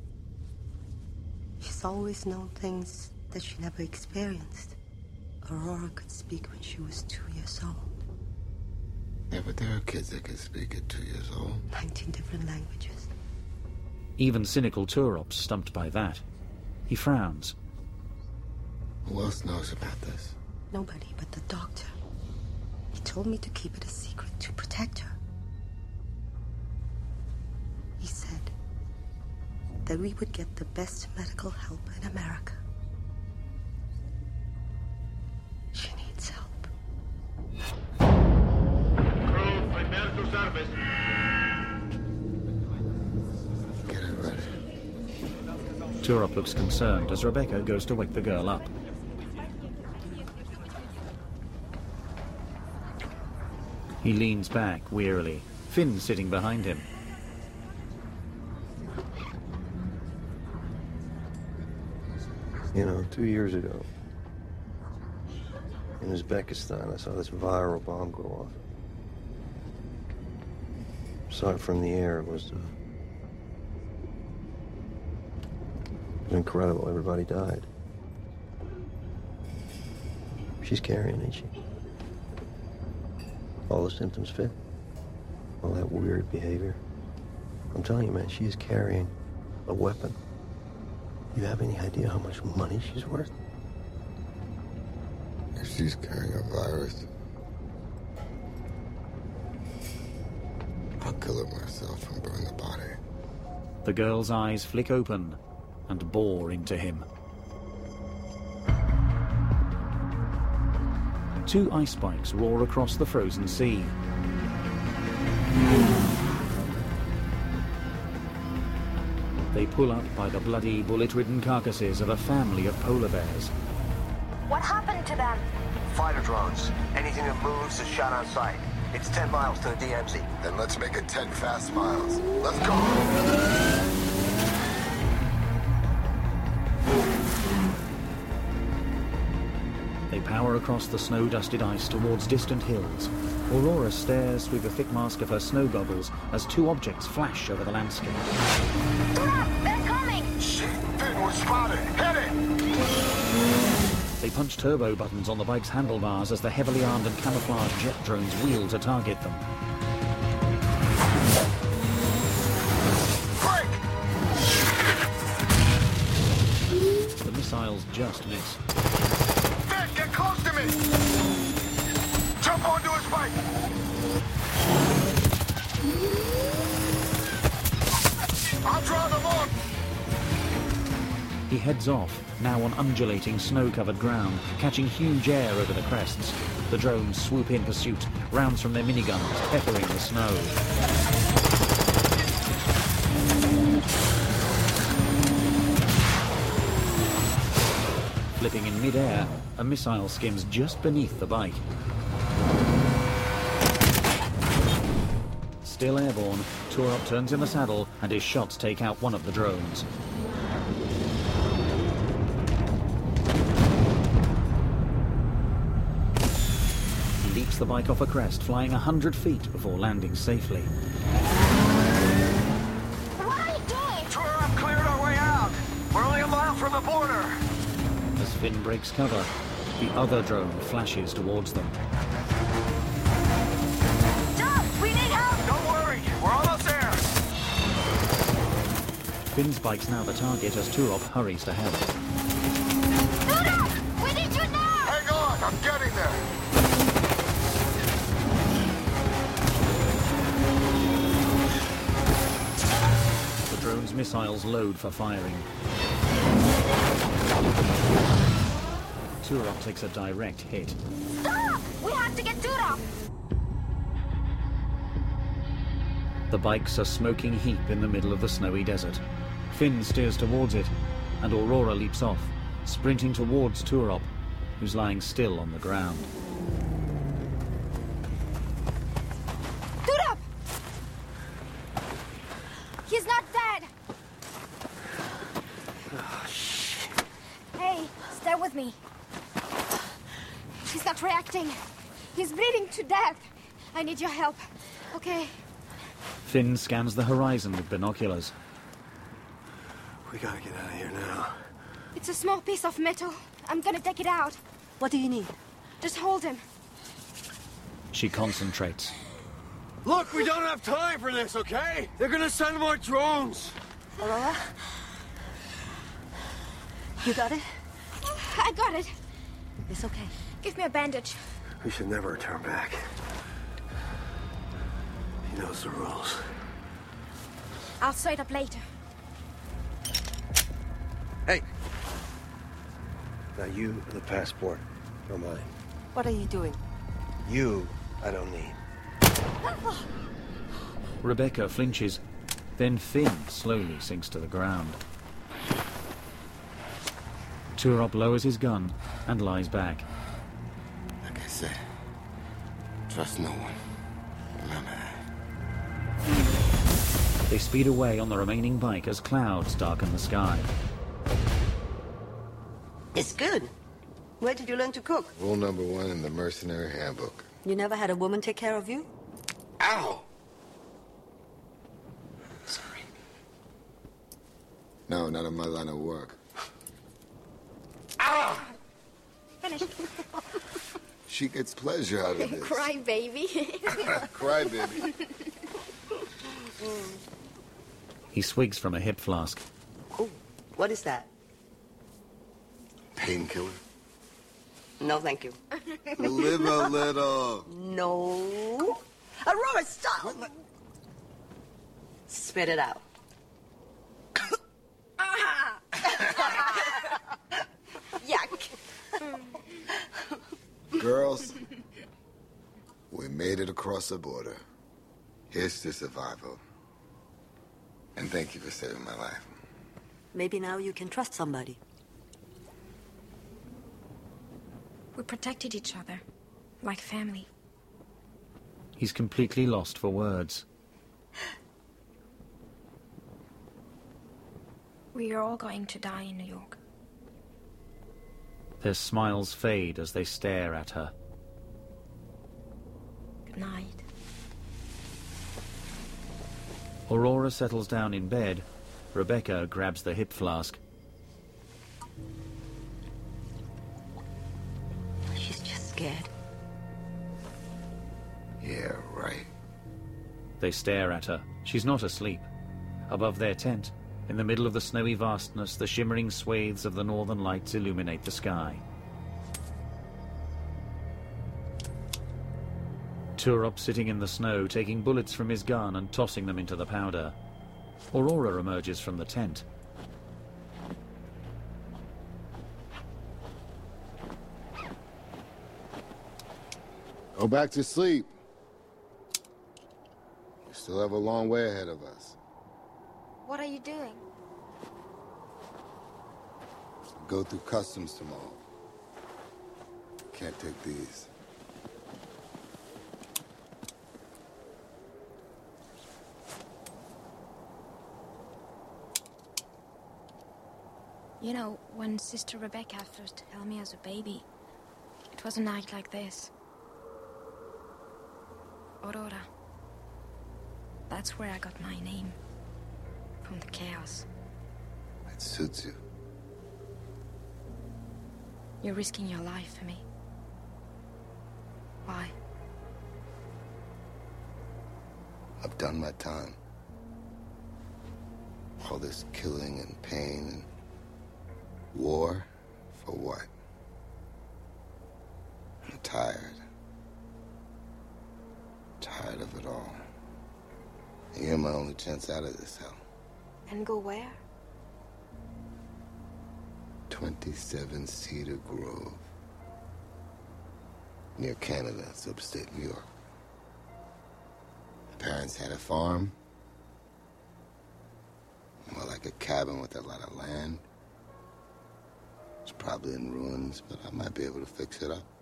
She's always known things that she never experienced. Aurora could speak when she was two years old. Yeah, but there are kids that can speak at two years old. Nineteen different languages. Even cynical Turop's stumped by that. He frowns. Who else knows about this? Nobody but the doctor. He told me to keep it a secret to protect her. He said that we would get the best medical help in America. She needs help. Crew, prepare to service. Get it ready. Turop looks concerned as Rebecca goes to wake the girl up. He leans back wearily, Finn sitting behind him. You know, two years ago, in Uzbekistan, I saw this viral bomb go off. Saw it from the air. It was, uh, it was incredible. Everybody died. She's carrying, ain't she? All the symptoms fit. All that weird behavior. I'm telling you, man, she is carrying a weapon. You have any idea how much money she's worth? If she's carrying a virus, I'll kill her myself and burn the body. The girl's eyes flick open and bore into him. Two ice spikes roar across the frozen sea. They pull up by the bloody, bullet-ridden carcasses of a family of polar bears. What happened to them? Fighter drones. Anything that moves is shot on sight. It's ten miles to the D M Z. Then let's make it ten fast miles. Let's go! They power across the snow-dusted ice towards distant hills. Aurora stares through the thick mask of her snow goggles as two objects flash over the landscape. They're coming! Shit! Finn, we're spotted! Hit it! They punch turbo buttons on the bike's handlebars as the heavily armed and camouflaged jet drones wheel to target them. Break! The missiles just miss. Finn, get close to me! Jump onto his bike! I'll draw them on! He heads off, now on undulating, snow-covered ground, catching huge air over the crests. The drones swoop in pursuit, rounds from their miniguns peppering the snow. Flipping in mid-air, a missile skims just beneath the bike. Still airborne, Turok turns in the saddle and his shots take out one of the drones. He leaps the bike off a crest, flying a hundred feet before landing safely. What are you doing? Turok cleared our way out. We're only a mile from the border. As Finn breaks cover, the other drone flashes towards them. Stop! We need help! Don't worry, we're almost there. Finn's bike's now the target as Turok hurries to help. Turok! We need you now! Hang on, I'm getting there! The drone's missiles load for firing. Turok takes a direct hit. Stop! We have to get Turok! The bike's a smoking heap in the middle of the snowy desert. Finn steers towards it, and Aurora leaps off, sprinting towards Turok, who's lying still on the ground. Turok! He's not dead! Oh, shit. Hey, stay with me. He's not reacting. He's bleeding to death. I need your help. Okay. Finn scans the horizon with binoculars. We gotta get out of here now. It's a small piece of metal. I'm gonna take it out. What do you need? Just hold him. She concentrates. Look, we don't have time for this, okay? They're gonna send more drones. Aurora? You got it? I got it. It's okay. Give me a bandage. We should never return back. He knows the rules. I'll set up later. Hey! Now you are the passport, or mine. What are you doing? You, I don't need. Rebecca flinches. Then Finn slowly sinks to the ground. Turok lowers his gun and lies back. Like I said, trust no one. Remember that. They speed away on the remaining bike as clouds darken the sky. It's good. Where did you learn to cook? Rule number one in the mercenary handbook. You never had a woman take care of you? Ow! Sorry. No, not in my line of work. Ah! Finished. She gets pleasure out of this. Cry, baby. Cry, baby. He swigs from a hip flask. Oh, what is that? Painkiller? No, thank you. Live a little. No. Aurora, stop! Spit it out. Yuck. Girls, we made it across the border. Here's to survival. And thank you for saving my life. Maybe now you can trust somebody. We protected each other, like family. He's completely lost for words. We are all going to die in New York. Their smiles fade as they stare at her. Good night. Aurora settles down in bed. Rebecca grabs the hip flask. She's just scared. Yeah, right. They stare at her. She's not asleep. Above their tent, in the middle of the snowy vastness, the shimmering swathes of the northern lights illuminate the sky. Turop sitting in the snow, taking bullets from his gun and tossing them into the powder. Aurora emerges from the tent. Go back to sleep. We still have a long way ahead of us. What are you doing? Go through customs tomorrow. Can't take these. You know, when Sister Rebecca first held me as a baby, it was a night like this. Aurora. That's where I got my name. From the chaos. It suits you. You're risking your life for me. Why? I've done my time. All this killing and pain and war, for what? I'm tired. Tired of it all. And you're my only chance out of this hell. And go where? twenty-seven Cedar Grove. Near Canada, it's upstate New York. My parents had a farm. More like a cabin with a lot of land. It's probably in ruins, but I might be able to fix it up.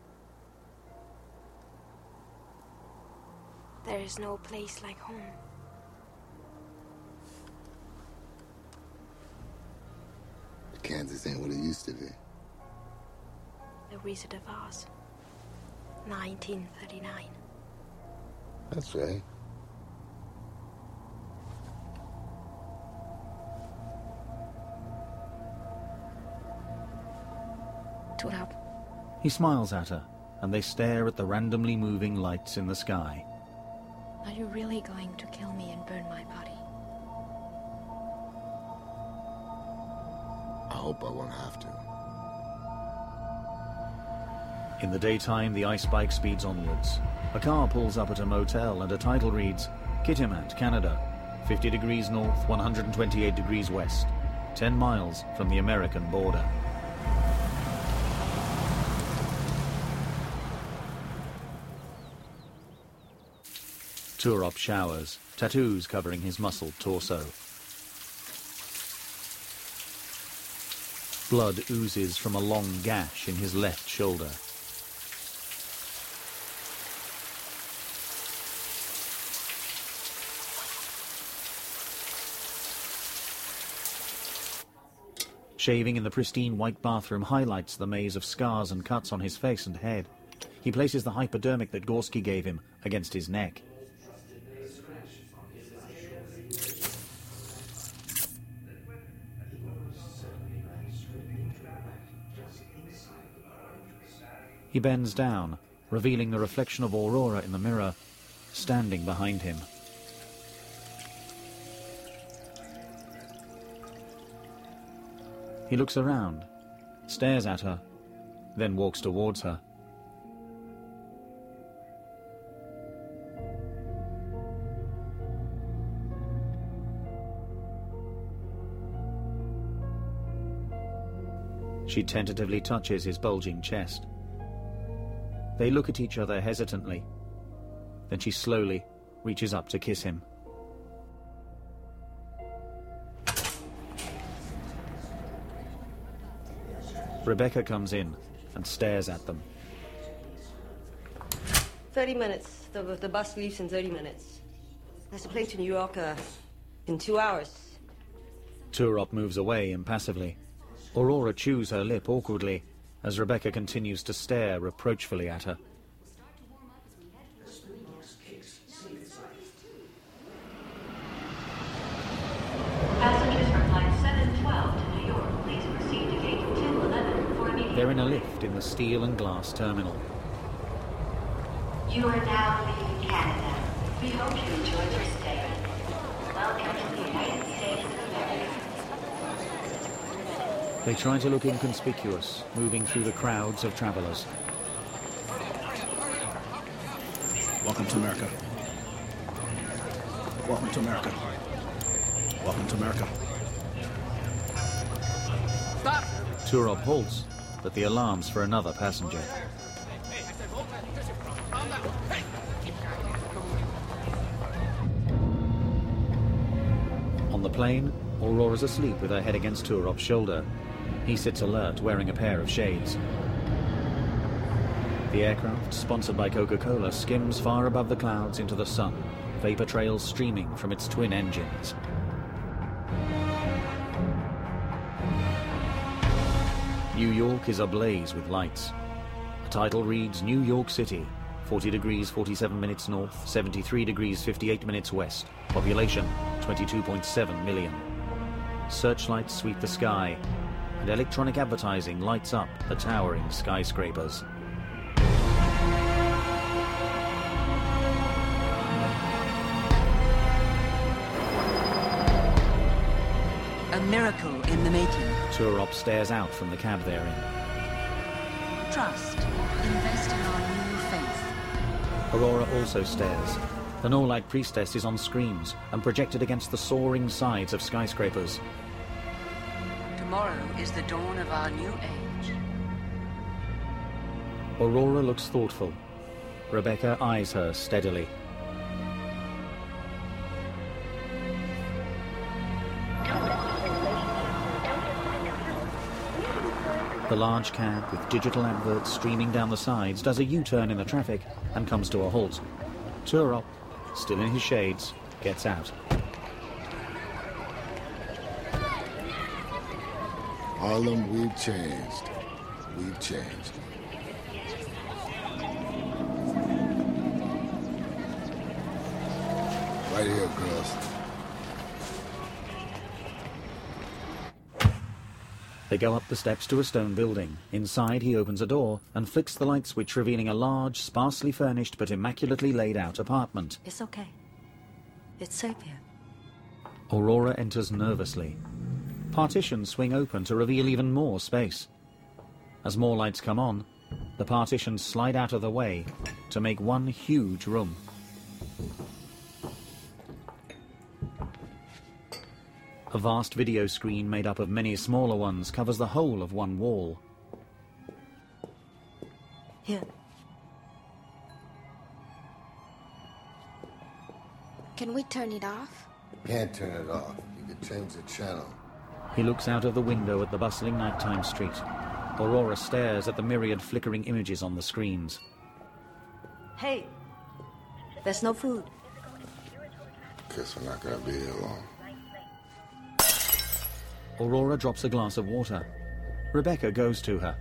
There is no place like home. Kansas ain't what it used to be. The Wizard of Oz. nineteen thirty-nine. That's right. Turop. He smiles at her, and they stare at the randomly moving lights in the sky. Are you really going to kill me and burn my body? I hope I won't have to. In the daytime, the ice bike speeds onwards. A car pulls up at a motel and a title reads, Kitimat, Canada, fifty degrees north, one hundred twenty-eight degrees west, ten miles from the American border. Turop showers, tattoos covering his muscled torso. Blood oozes from a long gash in his left shoulder. Shaving in the pristine white bathroom highlights the maze of scars and cuts on his face and head. He places the hypodermic that Gorski gave him against his neck. He bends down, revealing the reflection of Aurora in the mirror, standing behind him. He looks around, stares at her, then walks towards her. She tentatively touches his bulging chest. They look at each other hesitantly. Then she slowly reaches up to kiss him. Rebecca comes in and stares at them. Thirty minutes. The, the bus leaves in thirty minutes. There's a plane to New York uh, in two hours. Turop moves away impassively. Aurora chews her lip awkwardly as Rebecca continues to stare reproachfully at her. Passengers from flight seven twelve to New York, please proceed to gate two eleven for immediate... They're in a lift in the steel and glass terminal. You are now leaving Canada. We hope you enjoyed your stay. Welcome to the United States of America. They try to look inconspicuous, moving through the crowds of travelers. Welcome to America. Welcome to America. Welcome to America. Stop! Turop halts, but the alarm's for another passenger. On the plane, Aurora's asleep with her head against Turop's shoulder. He sits alert, wearing a pair of shades. The aircraft, sponsored by Coca-Cola, skims far above the clouds into the sun, vapor trails streaming from its twin engines. New York is ablaze with lights. The title reads New York City, forty degrees forty-seven minutes north, seventy-three degrees fifty-eight minutes west. Population, twenty-two point seven million. Searchlights sweep the sky, and electronic advertising lights up the towering skyscrapers. A miracle in the making. Turop stares out from the cab they're in. Trust. Invest in our new faith. Aurora also stares. The Norlight priestess is on screens and projected against the soaring sides of skyscrapers. Tomorrow is the dawn of our new age. Aurora looks thoughtful. Rebecca eyes her steadily. The large cab, with digital adverts streaming down the sides, does a U-turn in the traffic and comes to a halt. Turop, still in his shades, gets out. Harlem, we've changed. We've changed. Right here, girls. They go up the steps to a stone building. Inside, he opens a door and flicks the light switch, revealing a large, sparsely furnished but immaculately laid out apartment. It's okay. It's safe here. Aurora enters nervously. Partitions swing open to reveal even more space. As more lights come on, the partitions slide out of the way to make one huge room. A vast video screen made up of many smaller ones covers the whole of one wall. Here. Can we turn it off? Can't turn it off. You can change the channel. He looks out of the window at the bustling nighttime street. Aurora stares at the myriad flickering images on the screens. Hey, there's no food. Guess we're not gonna be here long. Aurora drops a glass of water. Rebecca goes to her.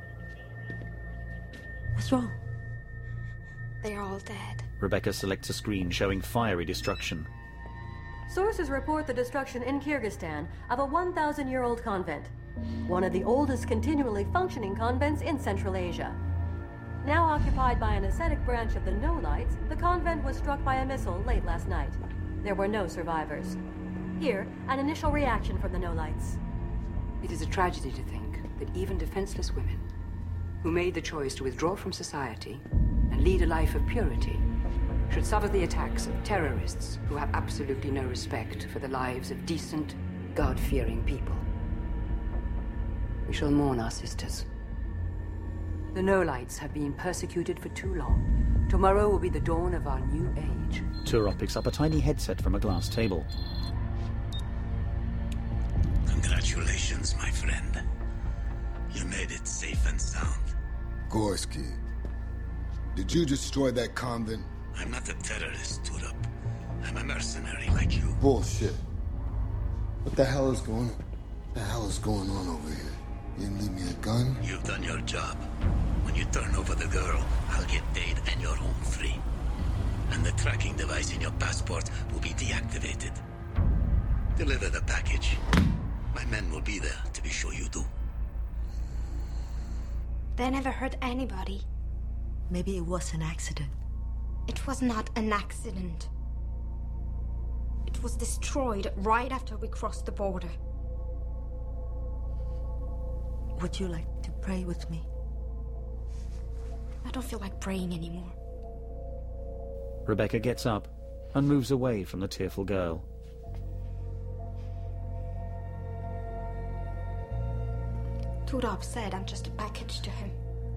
What's wrong? They're all dead. Rebecca selects a screen showing fiery destruction. Sources report the destruction in Kyrgyzstan of a one thousand year old convent, one of the oldest continually functioning convents in Central Asia. Now occupied by an ascetic branch of the No-Lights, the convent was struck by a missile late last night. There were no survivors. Here, an initial reaction from the No-Lights. It is a tragedy to think that even defenseless women, who made the choice to withdraw from society and lead a life of purity, should suffer the attacks of terrorists who have absolutely no respect for the lives of decent, God-fearing people. We shall mourn our sisters. The No-Lights have been persecuted for too long. Tomorrow will be the dawn of our new age. Turok picks up a tiny headset from a glass table. Congratulations, my friend. You made it safe and sound. Gorski, did you destroy that convent? I'm not a terrorist, Turok. I'm a mercenary like you. Bullshit. What the hell is going on? What the hell is going on over here? You didn't leave me a gun? You've done your job. When you turn over the girl, I'll get paid and you're home free. And the tracking device in your passport will be deactivated. Deliver the package. My men will be there to be sure you do. They never hurt anybody. Maybe it was an accident. It was not an accident. It was destroyed right after we crossed the border. Would you like to pray with me? I don't feel like praying anymore. Rebecca gets up and moves away from the tearful girl. Turok said I'm just a package to him.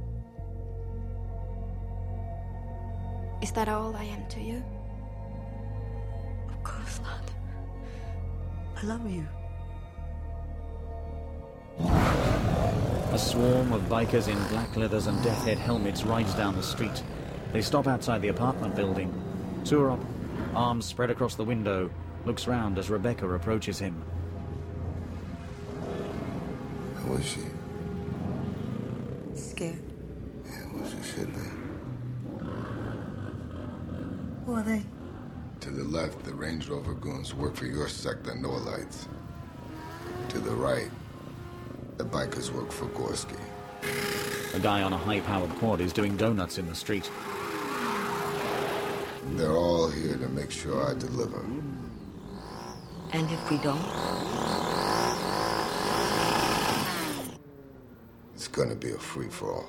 Is that all I am to you? Of course not. I love you. A swarm of bikers in black leathers and death head helmets rides down the street. They stop outside the apartment building. Turok, arms spread across the window, looks round as Rebecca approaches him. How was she? Scared. Yeah, well, she should be. Who are they? To the left, the Range Rover goons work for your sector, No-Lights. To the right, the bikers work for Gorski. A guy on a high-powered quad is doing donuts in the street. They're all here to make sure I deliver. And if we don't? It's gonna be a free-for-all.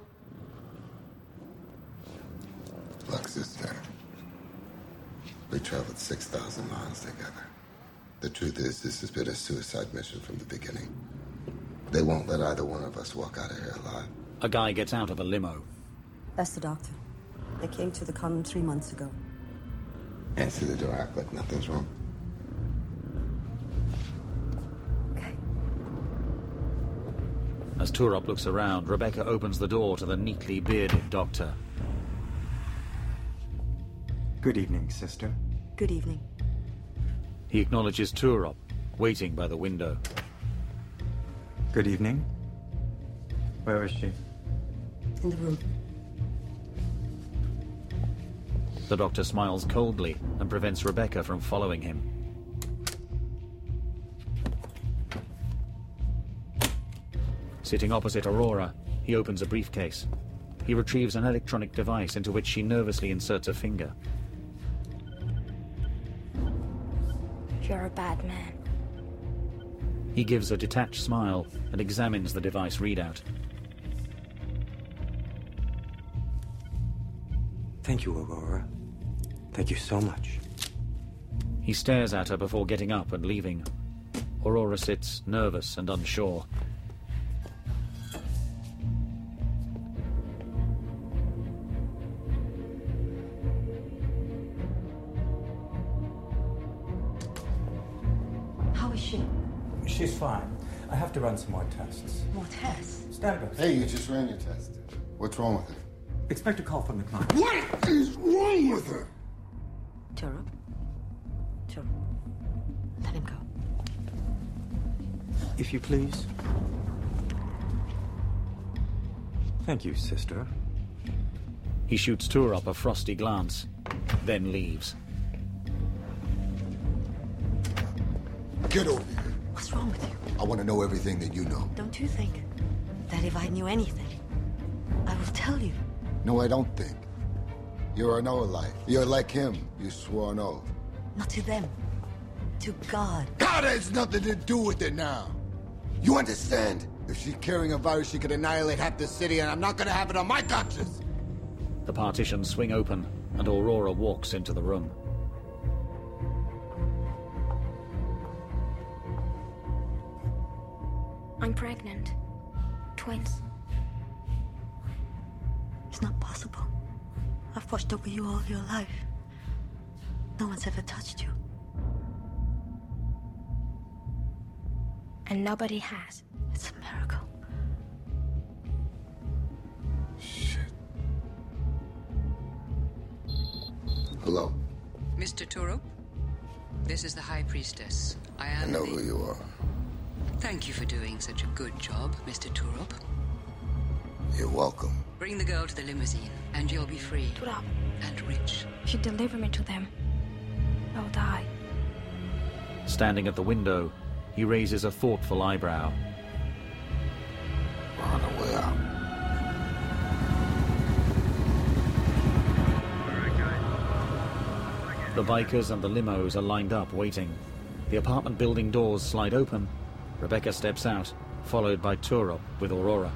Look, sister. We traveled six thousand miles together. The truth is, this has been a suicide mission from the beginning. They won't let either one of us walk out of here alive. A guy gets out of a limo. That's the doctor. They came to the convent three months ago. Answer the door, act like nothing's wrong. Okay. As Turok looks around, Rebecca opens the door to the neatly bearded doctor. Good evening, sister. Good evening. He acknowledges Turok, waiting by the window. Good evening. Where is she? In the room. The doctor smiles coldly and prevents Rebecca from following him. Sitting opposite Aurora, he opens a briefcase. He retrieves an electronic device into which she nervously inserts a finger. You're a bad man. He gives a detached smile and examines the device readout. Thank you, Aurora. Thank you so much. He stares at her before getting up and leaving. Aurora sits nervous and unsure. How is she? She's fine. I have to run some more tests. More tests? Stand up. Hey, you just ran your test. What's wrong with her? Expect a call from the client. What is wrong with her? Turok? Turok. Let him go. If you please. Thank you, sister. He shoots Turok a frosty glance, then leaves. Get over here. What's wrong with you? I want to know everything that you know. Don't you think that if I knew anything, I will tell you? No, I don't think. You're a No-Light. You're like him. You swore an oath. Not to them. To God. God has nothing to do with it now. You understand? If she's carrying a virus, she could annihilate half the city, and I'm not gonna have it on my conscience! The partitions swing open, and Aurora walks into the room. I'm pregnant. Twins. It's not possible. I've watched over you all your life. No one's ever touched you. And nobody has. It's a miracle. Shit. Hello? Mister Turup, this is the High Priestess. I am I know the... who you are. Thank you for doing such a good job, Mister Turup. You're welcome. Bring the girl to the limousine, and you'll be free. Turup. And rich. If you deliver me to them, I'll die. Standing at the window, he raises a thoughtful eyebrow. We're on our way out. The bikers and the limos are lined up, waiting. The apartment building doors slide open. Rebecca steps out, followed by Turup with Aurora.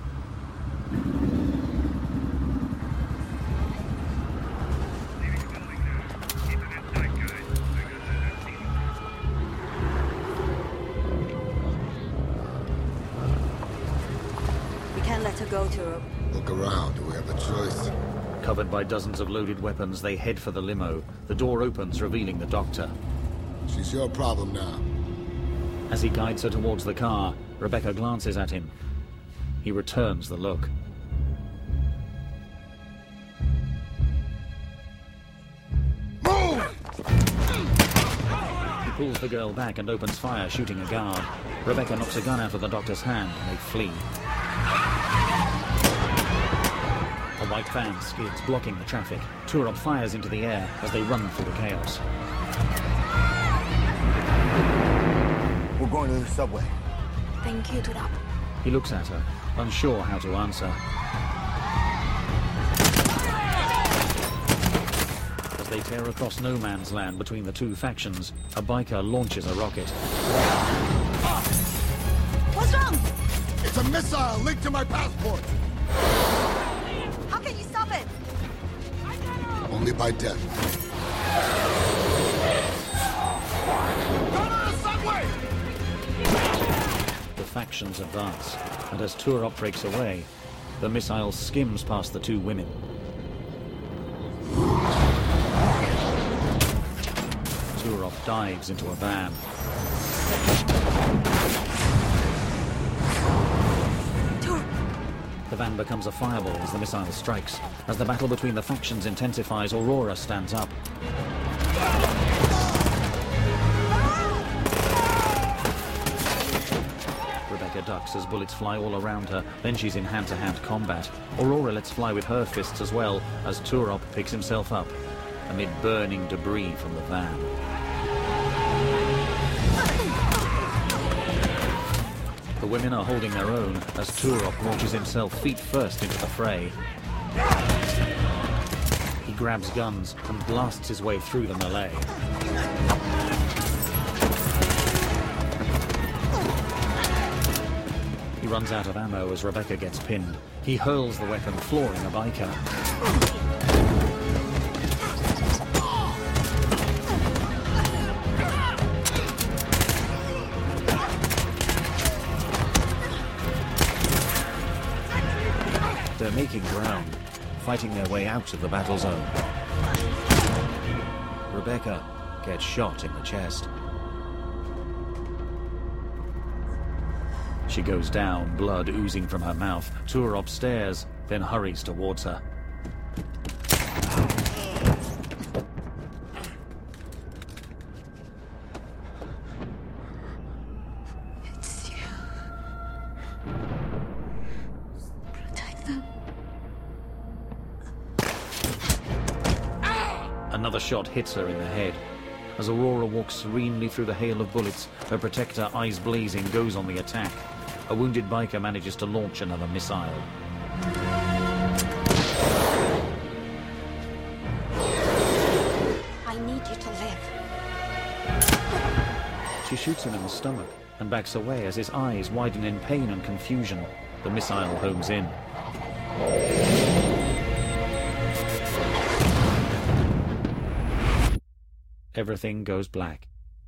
We can't let her go, Turup. Look around. Do we have a choice? Covered by dozens of loaded weapons, they head for the limo. The door opens, revealing the doctor. She's your problem now. As he guides her towards the car, Rebecca glances at him. He returns the look. Move! He pulls the girl back and opens fire, shooting a guard. Rebecca knocks a gun out of the doctor's hand, and they flee. A white van skids, blocking the traffic. Turup fires into the air as they run through the chaos. We're going to the subway. Thank you, Turup. He looks at her, unsure how to answer. As they tear across no man's land between the two factions, a biker launches a rocket. What's wrong? It's a missile linked to my passport. How can you stop it? Only by death. Go to the subway! The factions advance, and as Turup breaks away, the missile skims past the two women. Turup dives into a van. The van becomes a fireball as the missile strikes. As the battle between the factions intensifies, Aurora stands up. Rebecca ducks as bullets fly all around her, then she's in hand-to-hand combat. Aurora lets fly with her fists as well, as Turup picks himself up, amid burning debris from the van. The women are holding their own as Turup launches himself feet first into the fray. He grabs guns and blasts his way through the melee. He runs out of ammo as Rebecca gets pinned. He hurls the weapon, flooring a biker. They're making ground, fighting their way out of the battle zone. Rebecca gets shot in the chest. She goes down, blood oozing from her mouth. Turup stares, then hurries towards her. It's you. Protect them. Another shot hits her in the head. As Aurora walks serenely through the hail of bullets, her protector, eyes blazing, goes on the attack. A wounded biker manages to launch another missile. I need you to live. She shoots him in the stomach. and backs away as his eyes widen in pain and confusion. The missile homes in. Everything goes black.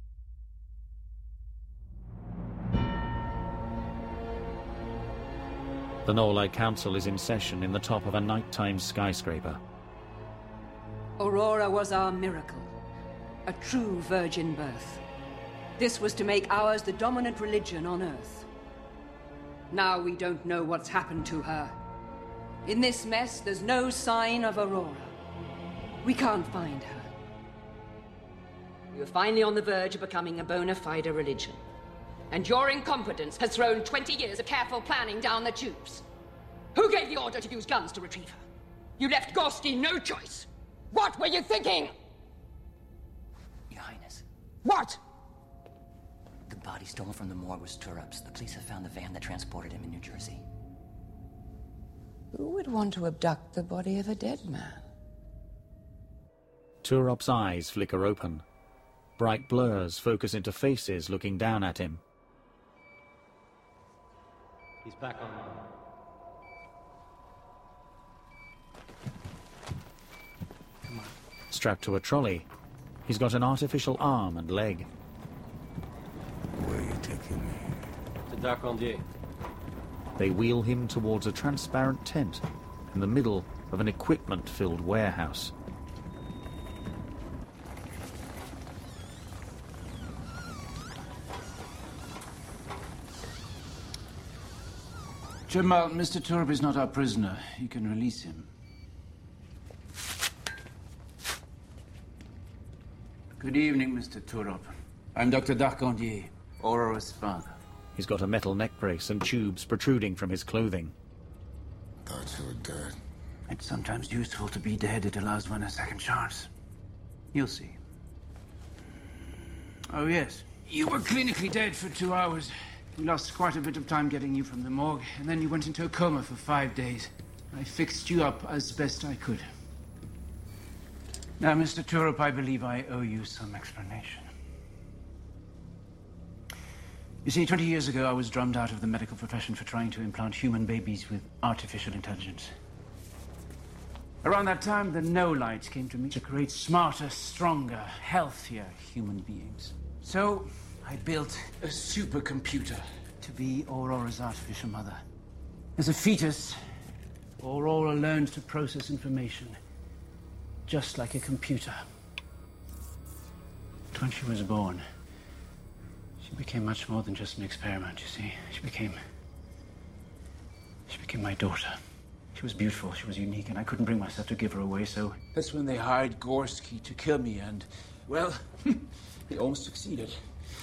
The Norlight Council is in session in the top of a nighttime skyscraper. Aurora was our miracle. A true virgin birth. This was to make ours the dominant religion on Earth. Now we don't know what's happened to her. In this mess, there's no sign of Aurora. We can't find her. We're finally on the verge of becoming a bona fide religion. And your incompetence has thrown twenty years of careful planning down the tubes. Who gave the order to use guns to retrieve her? You left Gorski no choice. What were you thinking? Your Highness. What? The body stolen from the morgue was Turup's. The police have found the van that transported him in New Jersey. Who would want to abduct the body of a dead man? Turup's eyes flicker open. Bright blurs focus into faces looking down at him. He's back online. Come on. Strapped to a trolley, he's got an artificial arm and leg. Where are you taking me? To Darkondier. They wheel him towards a transparent tent in the middle of an equipment-filled warehouse. Jamal, Mister Turup is not our prisoner. You can release him. Good evening, Mister Turup. I'm Doctor Darkondier, Aurora's father. He's got a metal neck brace and tubes protruding from his clothing. Thought you were dead. It's sometimes useful to be dead. It allows one a second chance. You'll see. Oh, yes. You were clinically dead for two hours. We lost quite a bit of time getting you from the morgue, and then you went into a coma for five days. I fixed you up as best I could. Now, Mister Turup, I believe I owe you some explanation. You see, twenty years ago, I was drummed out of the medical profession for trying to implant human babies with artificial intelligence. Around that time, the No-Lights came to me to create smarter, stronger, healthier human beings. So, I built a supercomputer to be Aurora's artificial mother. As a fetus, Aurora learned to process information, just like a computer. But when she was born, she became much more than just an experiment, you see. She became... She became my daughter. She was beautiful, she was unique, and I couldn't bring myself to give her away, so... That's when they hired Gorski to kill me, and... Well, they almost succeeded.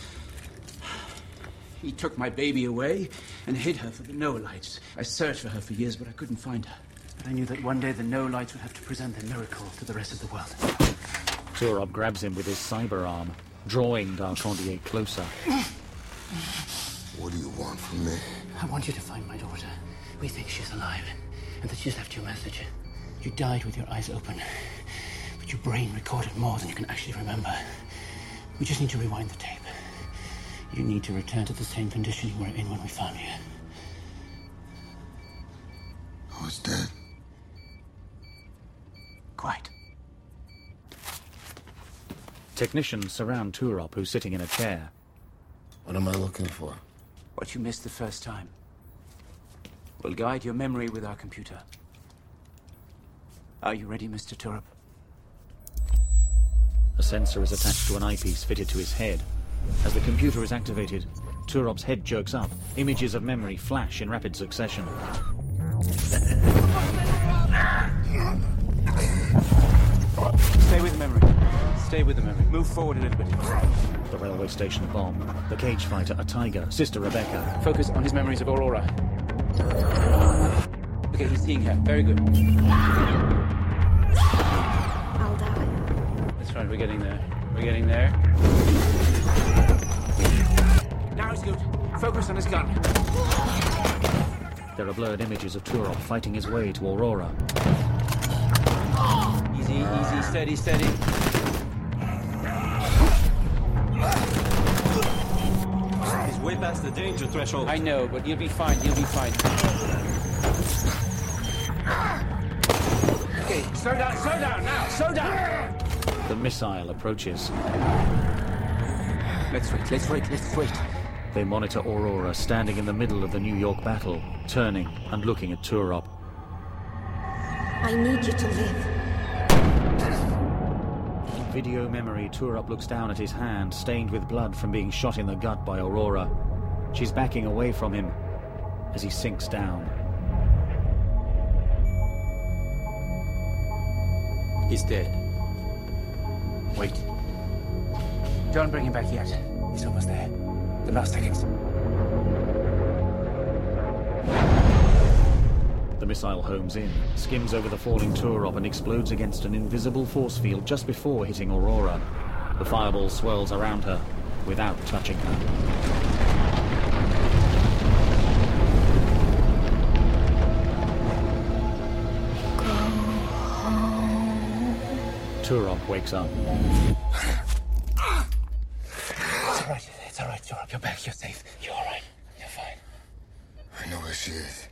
He took my baby away and hid her for the No-Lights. I searched for her for years, but I couldn't find her. But I knew that one day the No-Lights would have to present their miracle to the rest of the world. Turup grabs him with his cyber arm, drawing Darkondier closer. What do you want from me? I want you to find my daughter. We think she's alive, and that she's left you a message. You died with your eyes open, but your brain recorded more than you can actually remember. We just need to rewind the tape. You need to return to the same condition you were in when we found you. I was dead. Quite. Technicians surround Turup, who's sitting in a chair. What am I looking for? What you missed the first time. We'll guide your memory with our computer. Are you ready, Mister Turup? A sensor is attached to an eyepiece fitted to his head. As the computer is activated, Turup's head jerks up. Images of memory flash in rapid succession. Stay with the memory. Stay with the memory. Move forward a little bit. The railway station bomb. The cage fighter, a tiger. Sister Rebecca. Focus on his memories of Aurora. Okay, he's seeing her. Very good. I'll die. That's right, we're getting there. We're getting there. Now it's good. Focus on his gun. There are blurred images of Turup fighting his way to Aurora. Easy, easy, steady, steady. He's way back past the danger threshold. I know, but you'll be fine. You'll be fine. Okay, slow down, slow down now, slow down! The missile approaches. Let's wait, let's wait, let's wait. They monitor Aurora standing in the middle of the New York battle, turning and looking at Turop. I need you to live. In video memory, Turop looks down at his hand, stained with blood from being shot in the gut by Aurora. She's backing away from him as he sinks down. He's dead. Wait. Don't bring him back yet. He's almost there. The last seconds. The missile homes in, skims over the falling Turop and explodes against an invisible force field just before hitting Aurora. The fireball swirls around her without touching her. Turop wakes up. It's all right, it's all right, Turop. You're back, you're safe. You're all right. You're fine. I know where she is.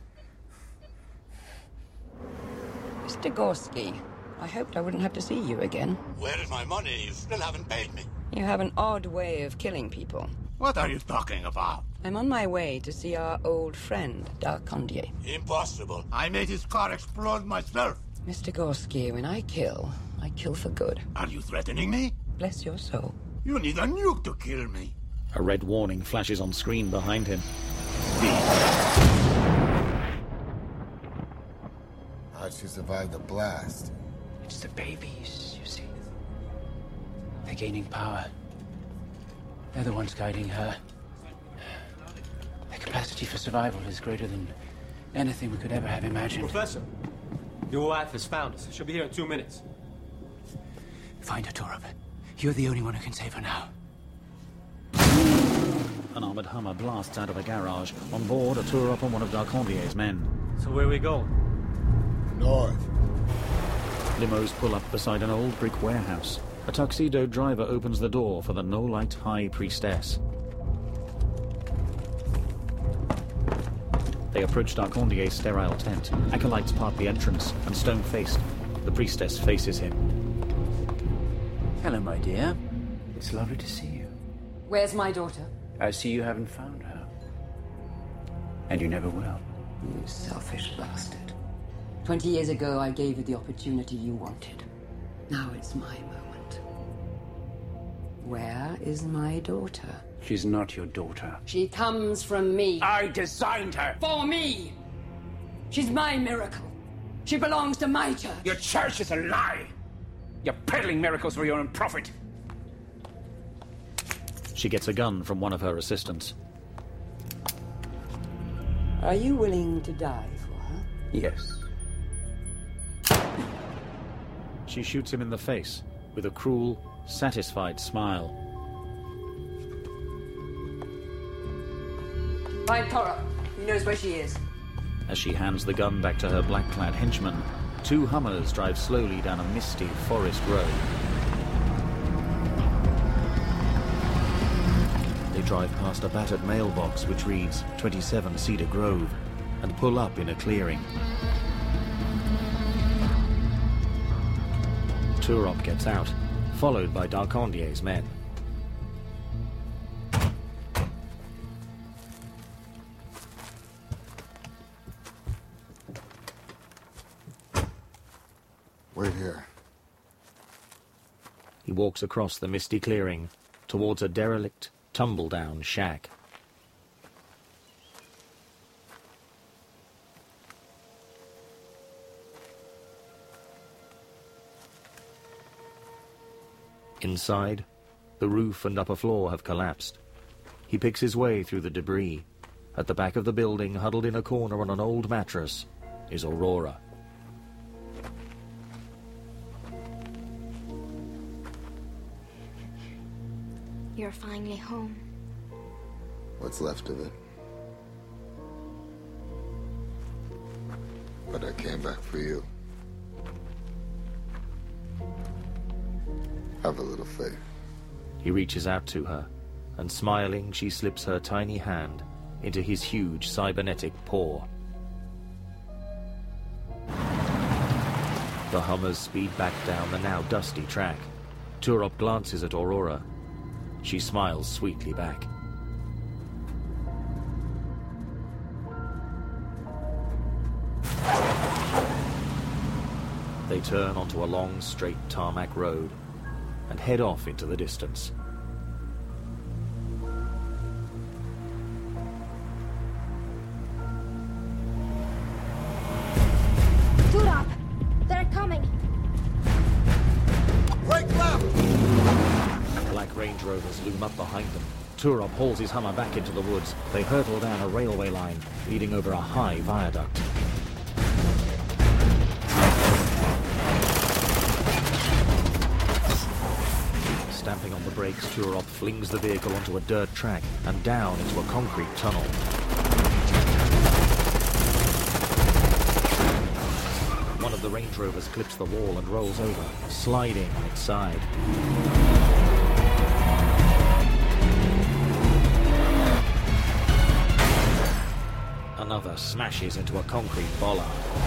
Mister Gorski, I hoped I wouldn't have to see you again. Where is my money? You still haven't paid me. You have an odd way of killing people. What are you talking about? I'm on my way to see our old friend, Darkondier. Impossible. I made his car explode myself. Mister Gorski, when I kill, I kill for good. Are you threatening me? Bless your soul. You need a nuke to kill me. A red warning flashes on screen behind him. How'd she survive the blast? It's the babies, you see. They're gaining power. They're the ones guiding her. Their capacity for survival is greater than anything we could ever have imagined. Professor, your wife has found us. She'll be here in two minutes. Find her, Turop. You're the only one who can save her now. An armored Hummer blasts out of a garage. On board are Turop and one of Darkondier's men. So where are we going? North. Limos pull up beside an old brick warehouse. A tuxedoed driver opens the door for the No-Light High Priestess. They approach Darkondier's sterile tent. Acolytes part the entrance, and stone-faced, the priestess faces him. Hello, my dear. It's lovely to see you. Where's my daughter? I see you haven't found her. And you never will. You selfish bastard. Twenty years ago, I gave you the opportunity you wanted. Now it's my moment. Where is my daughter? She's not your daughter. She comes from me. I designed her. For me! She's my miracle. She belongs to my church. Your church is a lie! You're peddling miracles for your own profit. She gets a gun from one of her assistants. Are you willing to die for her? Yes. She shoots him in the face with a cruel, satisfied smile. Find Turop. He knows where she is. As she hands the gun back to her black-clad henchman, two Hummers drive slowly down a misty forest road. They drive past a battered mailbox which reads twenty-seven Cedar Grove and pull up in a clearing. Turop gets out, followed by Darkondier's men. Wait here. He walks across the misty clearing towards a derelict, tumble-down shack. Inside, the roof and upper floor have collapsed. He picks his way through the debris. At the back of the building, huddled in a corner on an old mattress, is Aurora. You're finally home. What's left of it. But I came back for you. Have a little faith. He reaches out to her, and smiling, she slips her tiny hand into his huge cybernetic paw. The Hummers speed back down the now dusty track. Turop glances at Aurora. She smiles sweetly back. They turn onto a long, straight tarmac road and head off into the distance. Turop! They're coming! Break left! Black Range Rovers loom up behind them. Turop hauls his Hummer back into the woods. They hurtle down a railway line, leading over a high viaduct. Stamping on the brakes, Turop flings the vehicle onto a dirt track and down into a concrete tunnel. One of the Range Rovers clips the wall and rolls over, sliding on its side. Another smashes into a concrete bollard.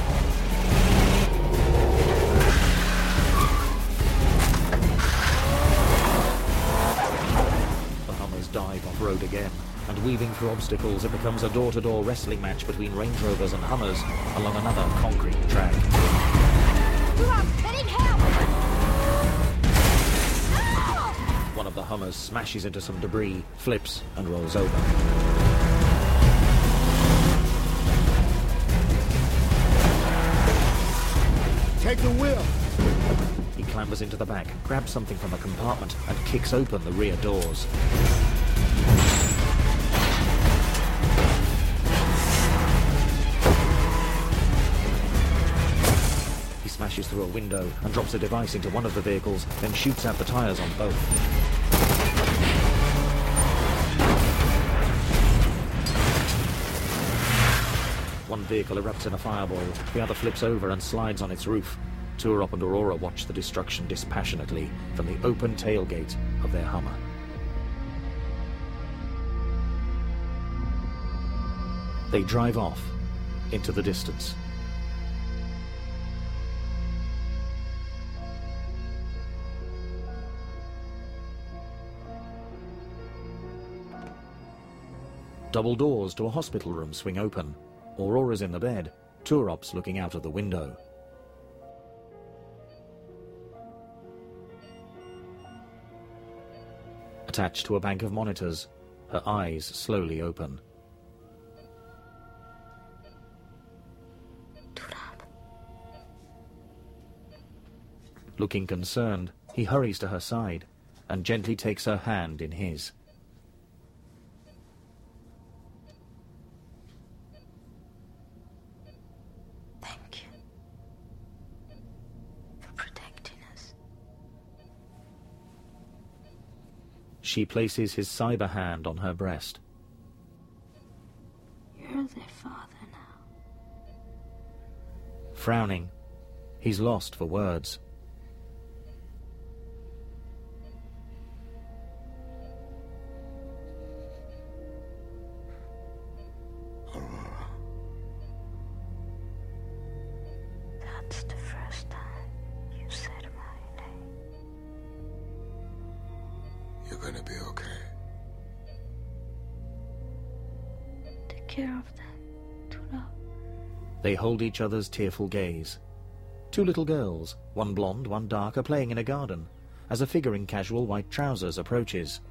Dive off-road again, and weaving through obstacles, it becomes a door-to-door wrestling match between Range Rovers and Hummers along another concrete track. Turop, they need help! One of the Hummers smashes into some debris, flips, and rolls over. Take the wheel! He clambers into the back, grabs something from a compartment, and kicks open the rear doors. He smashes through a window and drops a device into one of the vehicles, then shoots out the tires on both. One vehicle erupts in a fireball, the other flips over and slides on its roof. Turop and Aurora watch the destruction dispassionately from the open tailgate of their Hummer. They drive off into the distance. Double doors to a hospital room swing open. Aurora's in the bed. Turop's looking out of the window. Attached to a bank of monitors, her eyes slowly open. Turop. Looking concerned, he hurries to her side and gently takes her hand in his. Thank you for protecting us. She places his cyber hand on her breast. You're their father now. Frowning, he's lost for words. Aurora. That's the first time you said my name. You're gonna be okay. Take care of them, Turop. They hold each other's tearful gaze. Two little girls, one blonde, one dark, are playing in a garden, as a figure in casual white trousers approaches.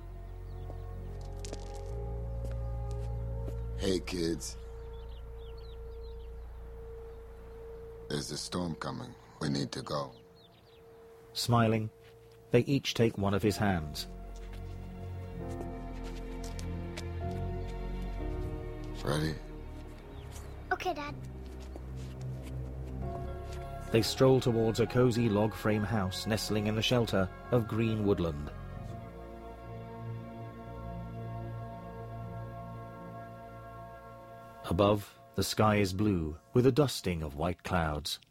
Hey, kids. There's a storm coming. We need to go. Smiling, they each take one of his hands. Ready? Okay, Dad. They stroll towards a cozy log frame house nestling in the shelter of green woodland. Above, the sky is blue with a dusting of white clouds.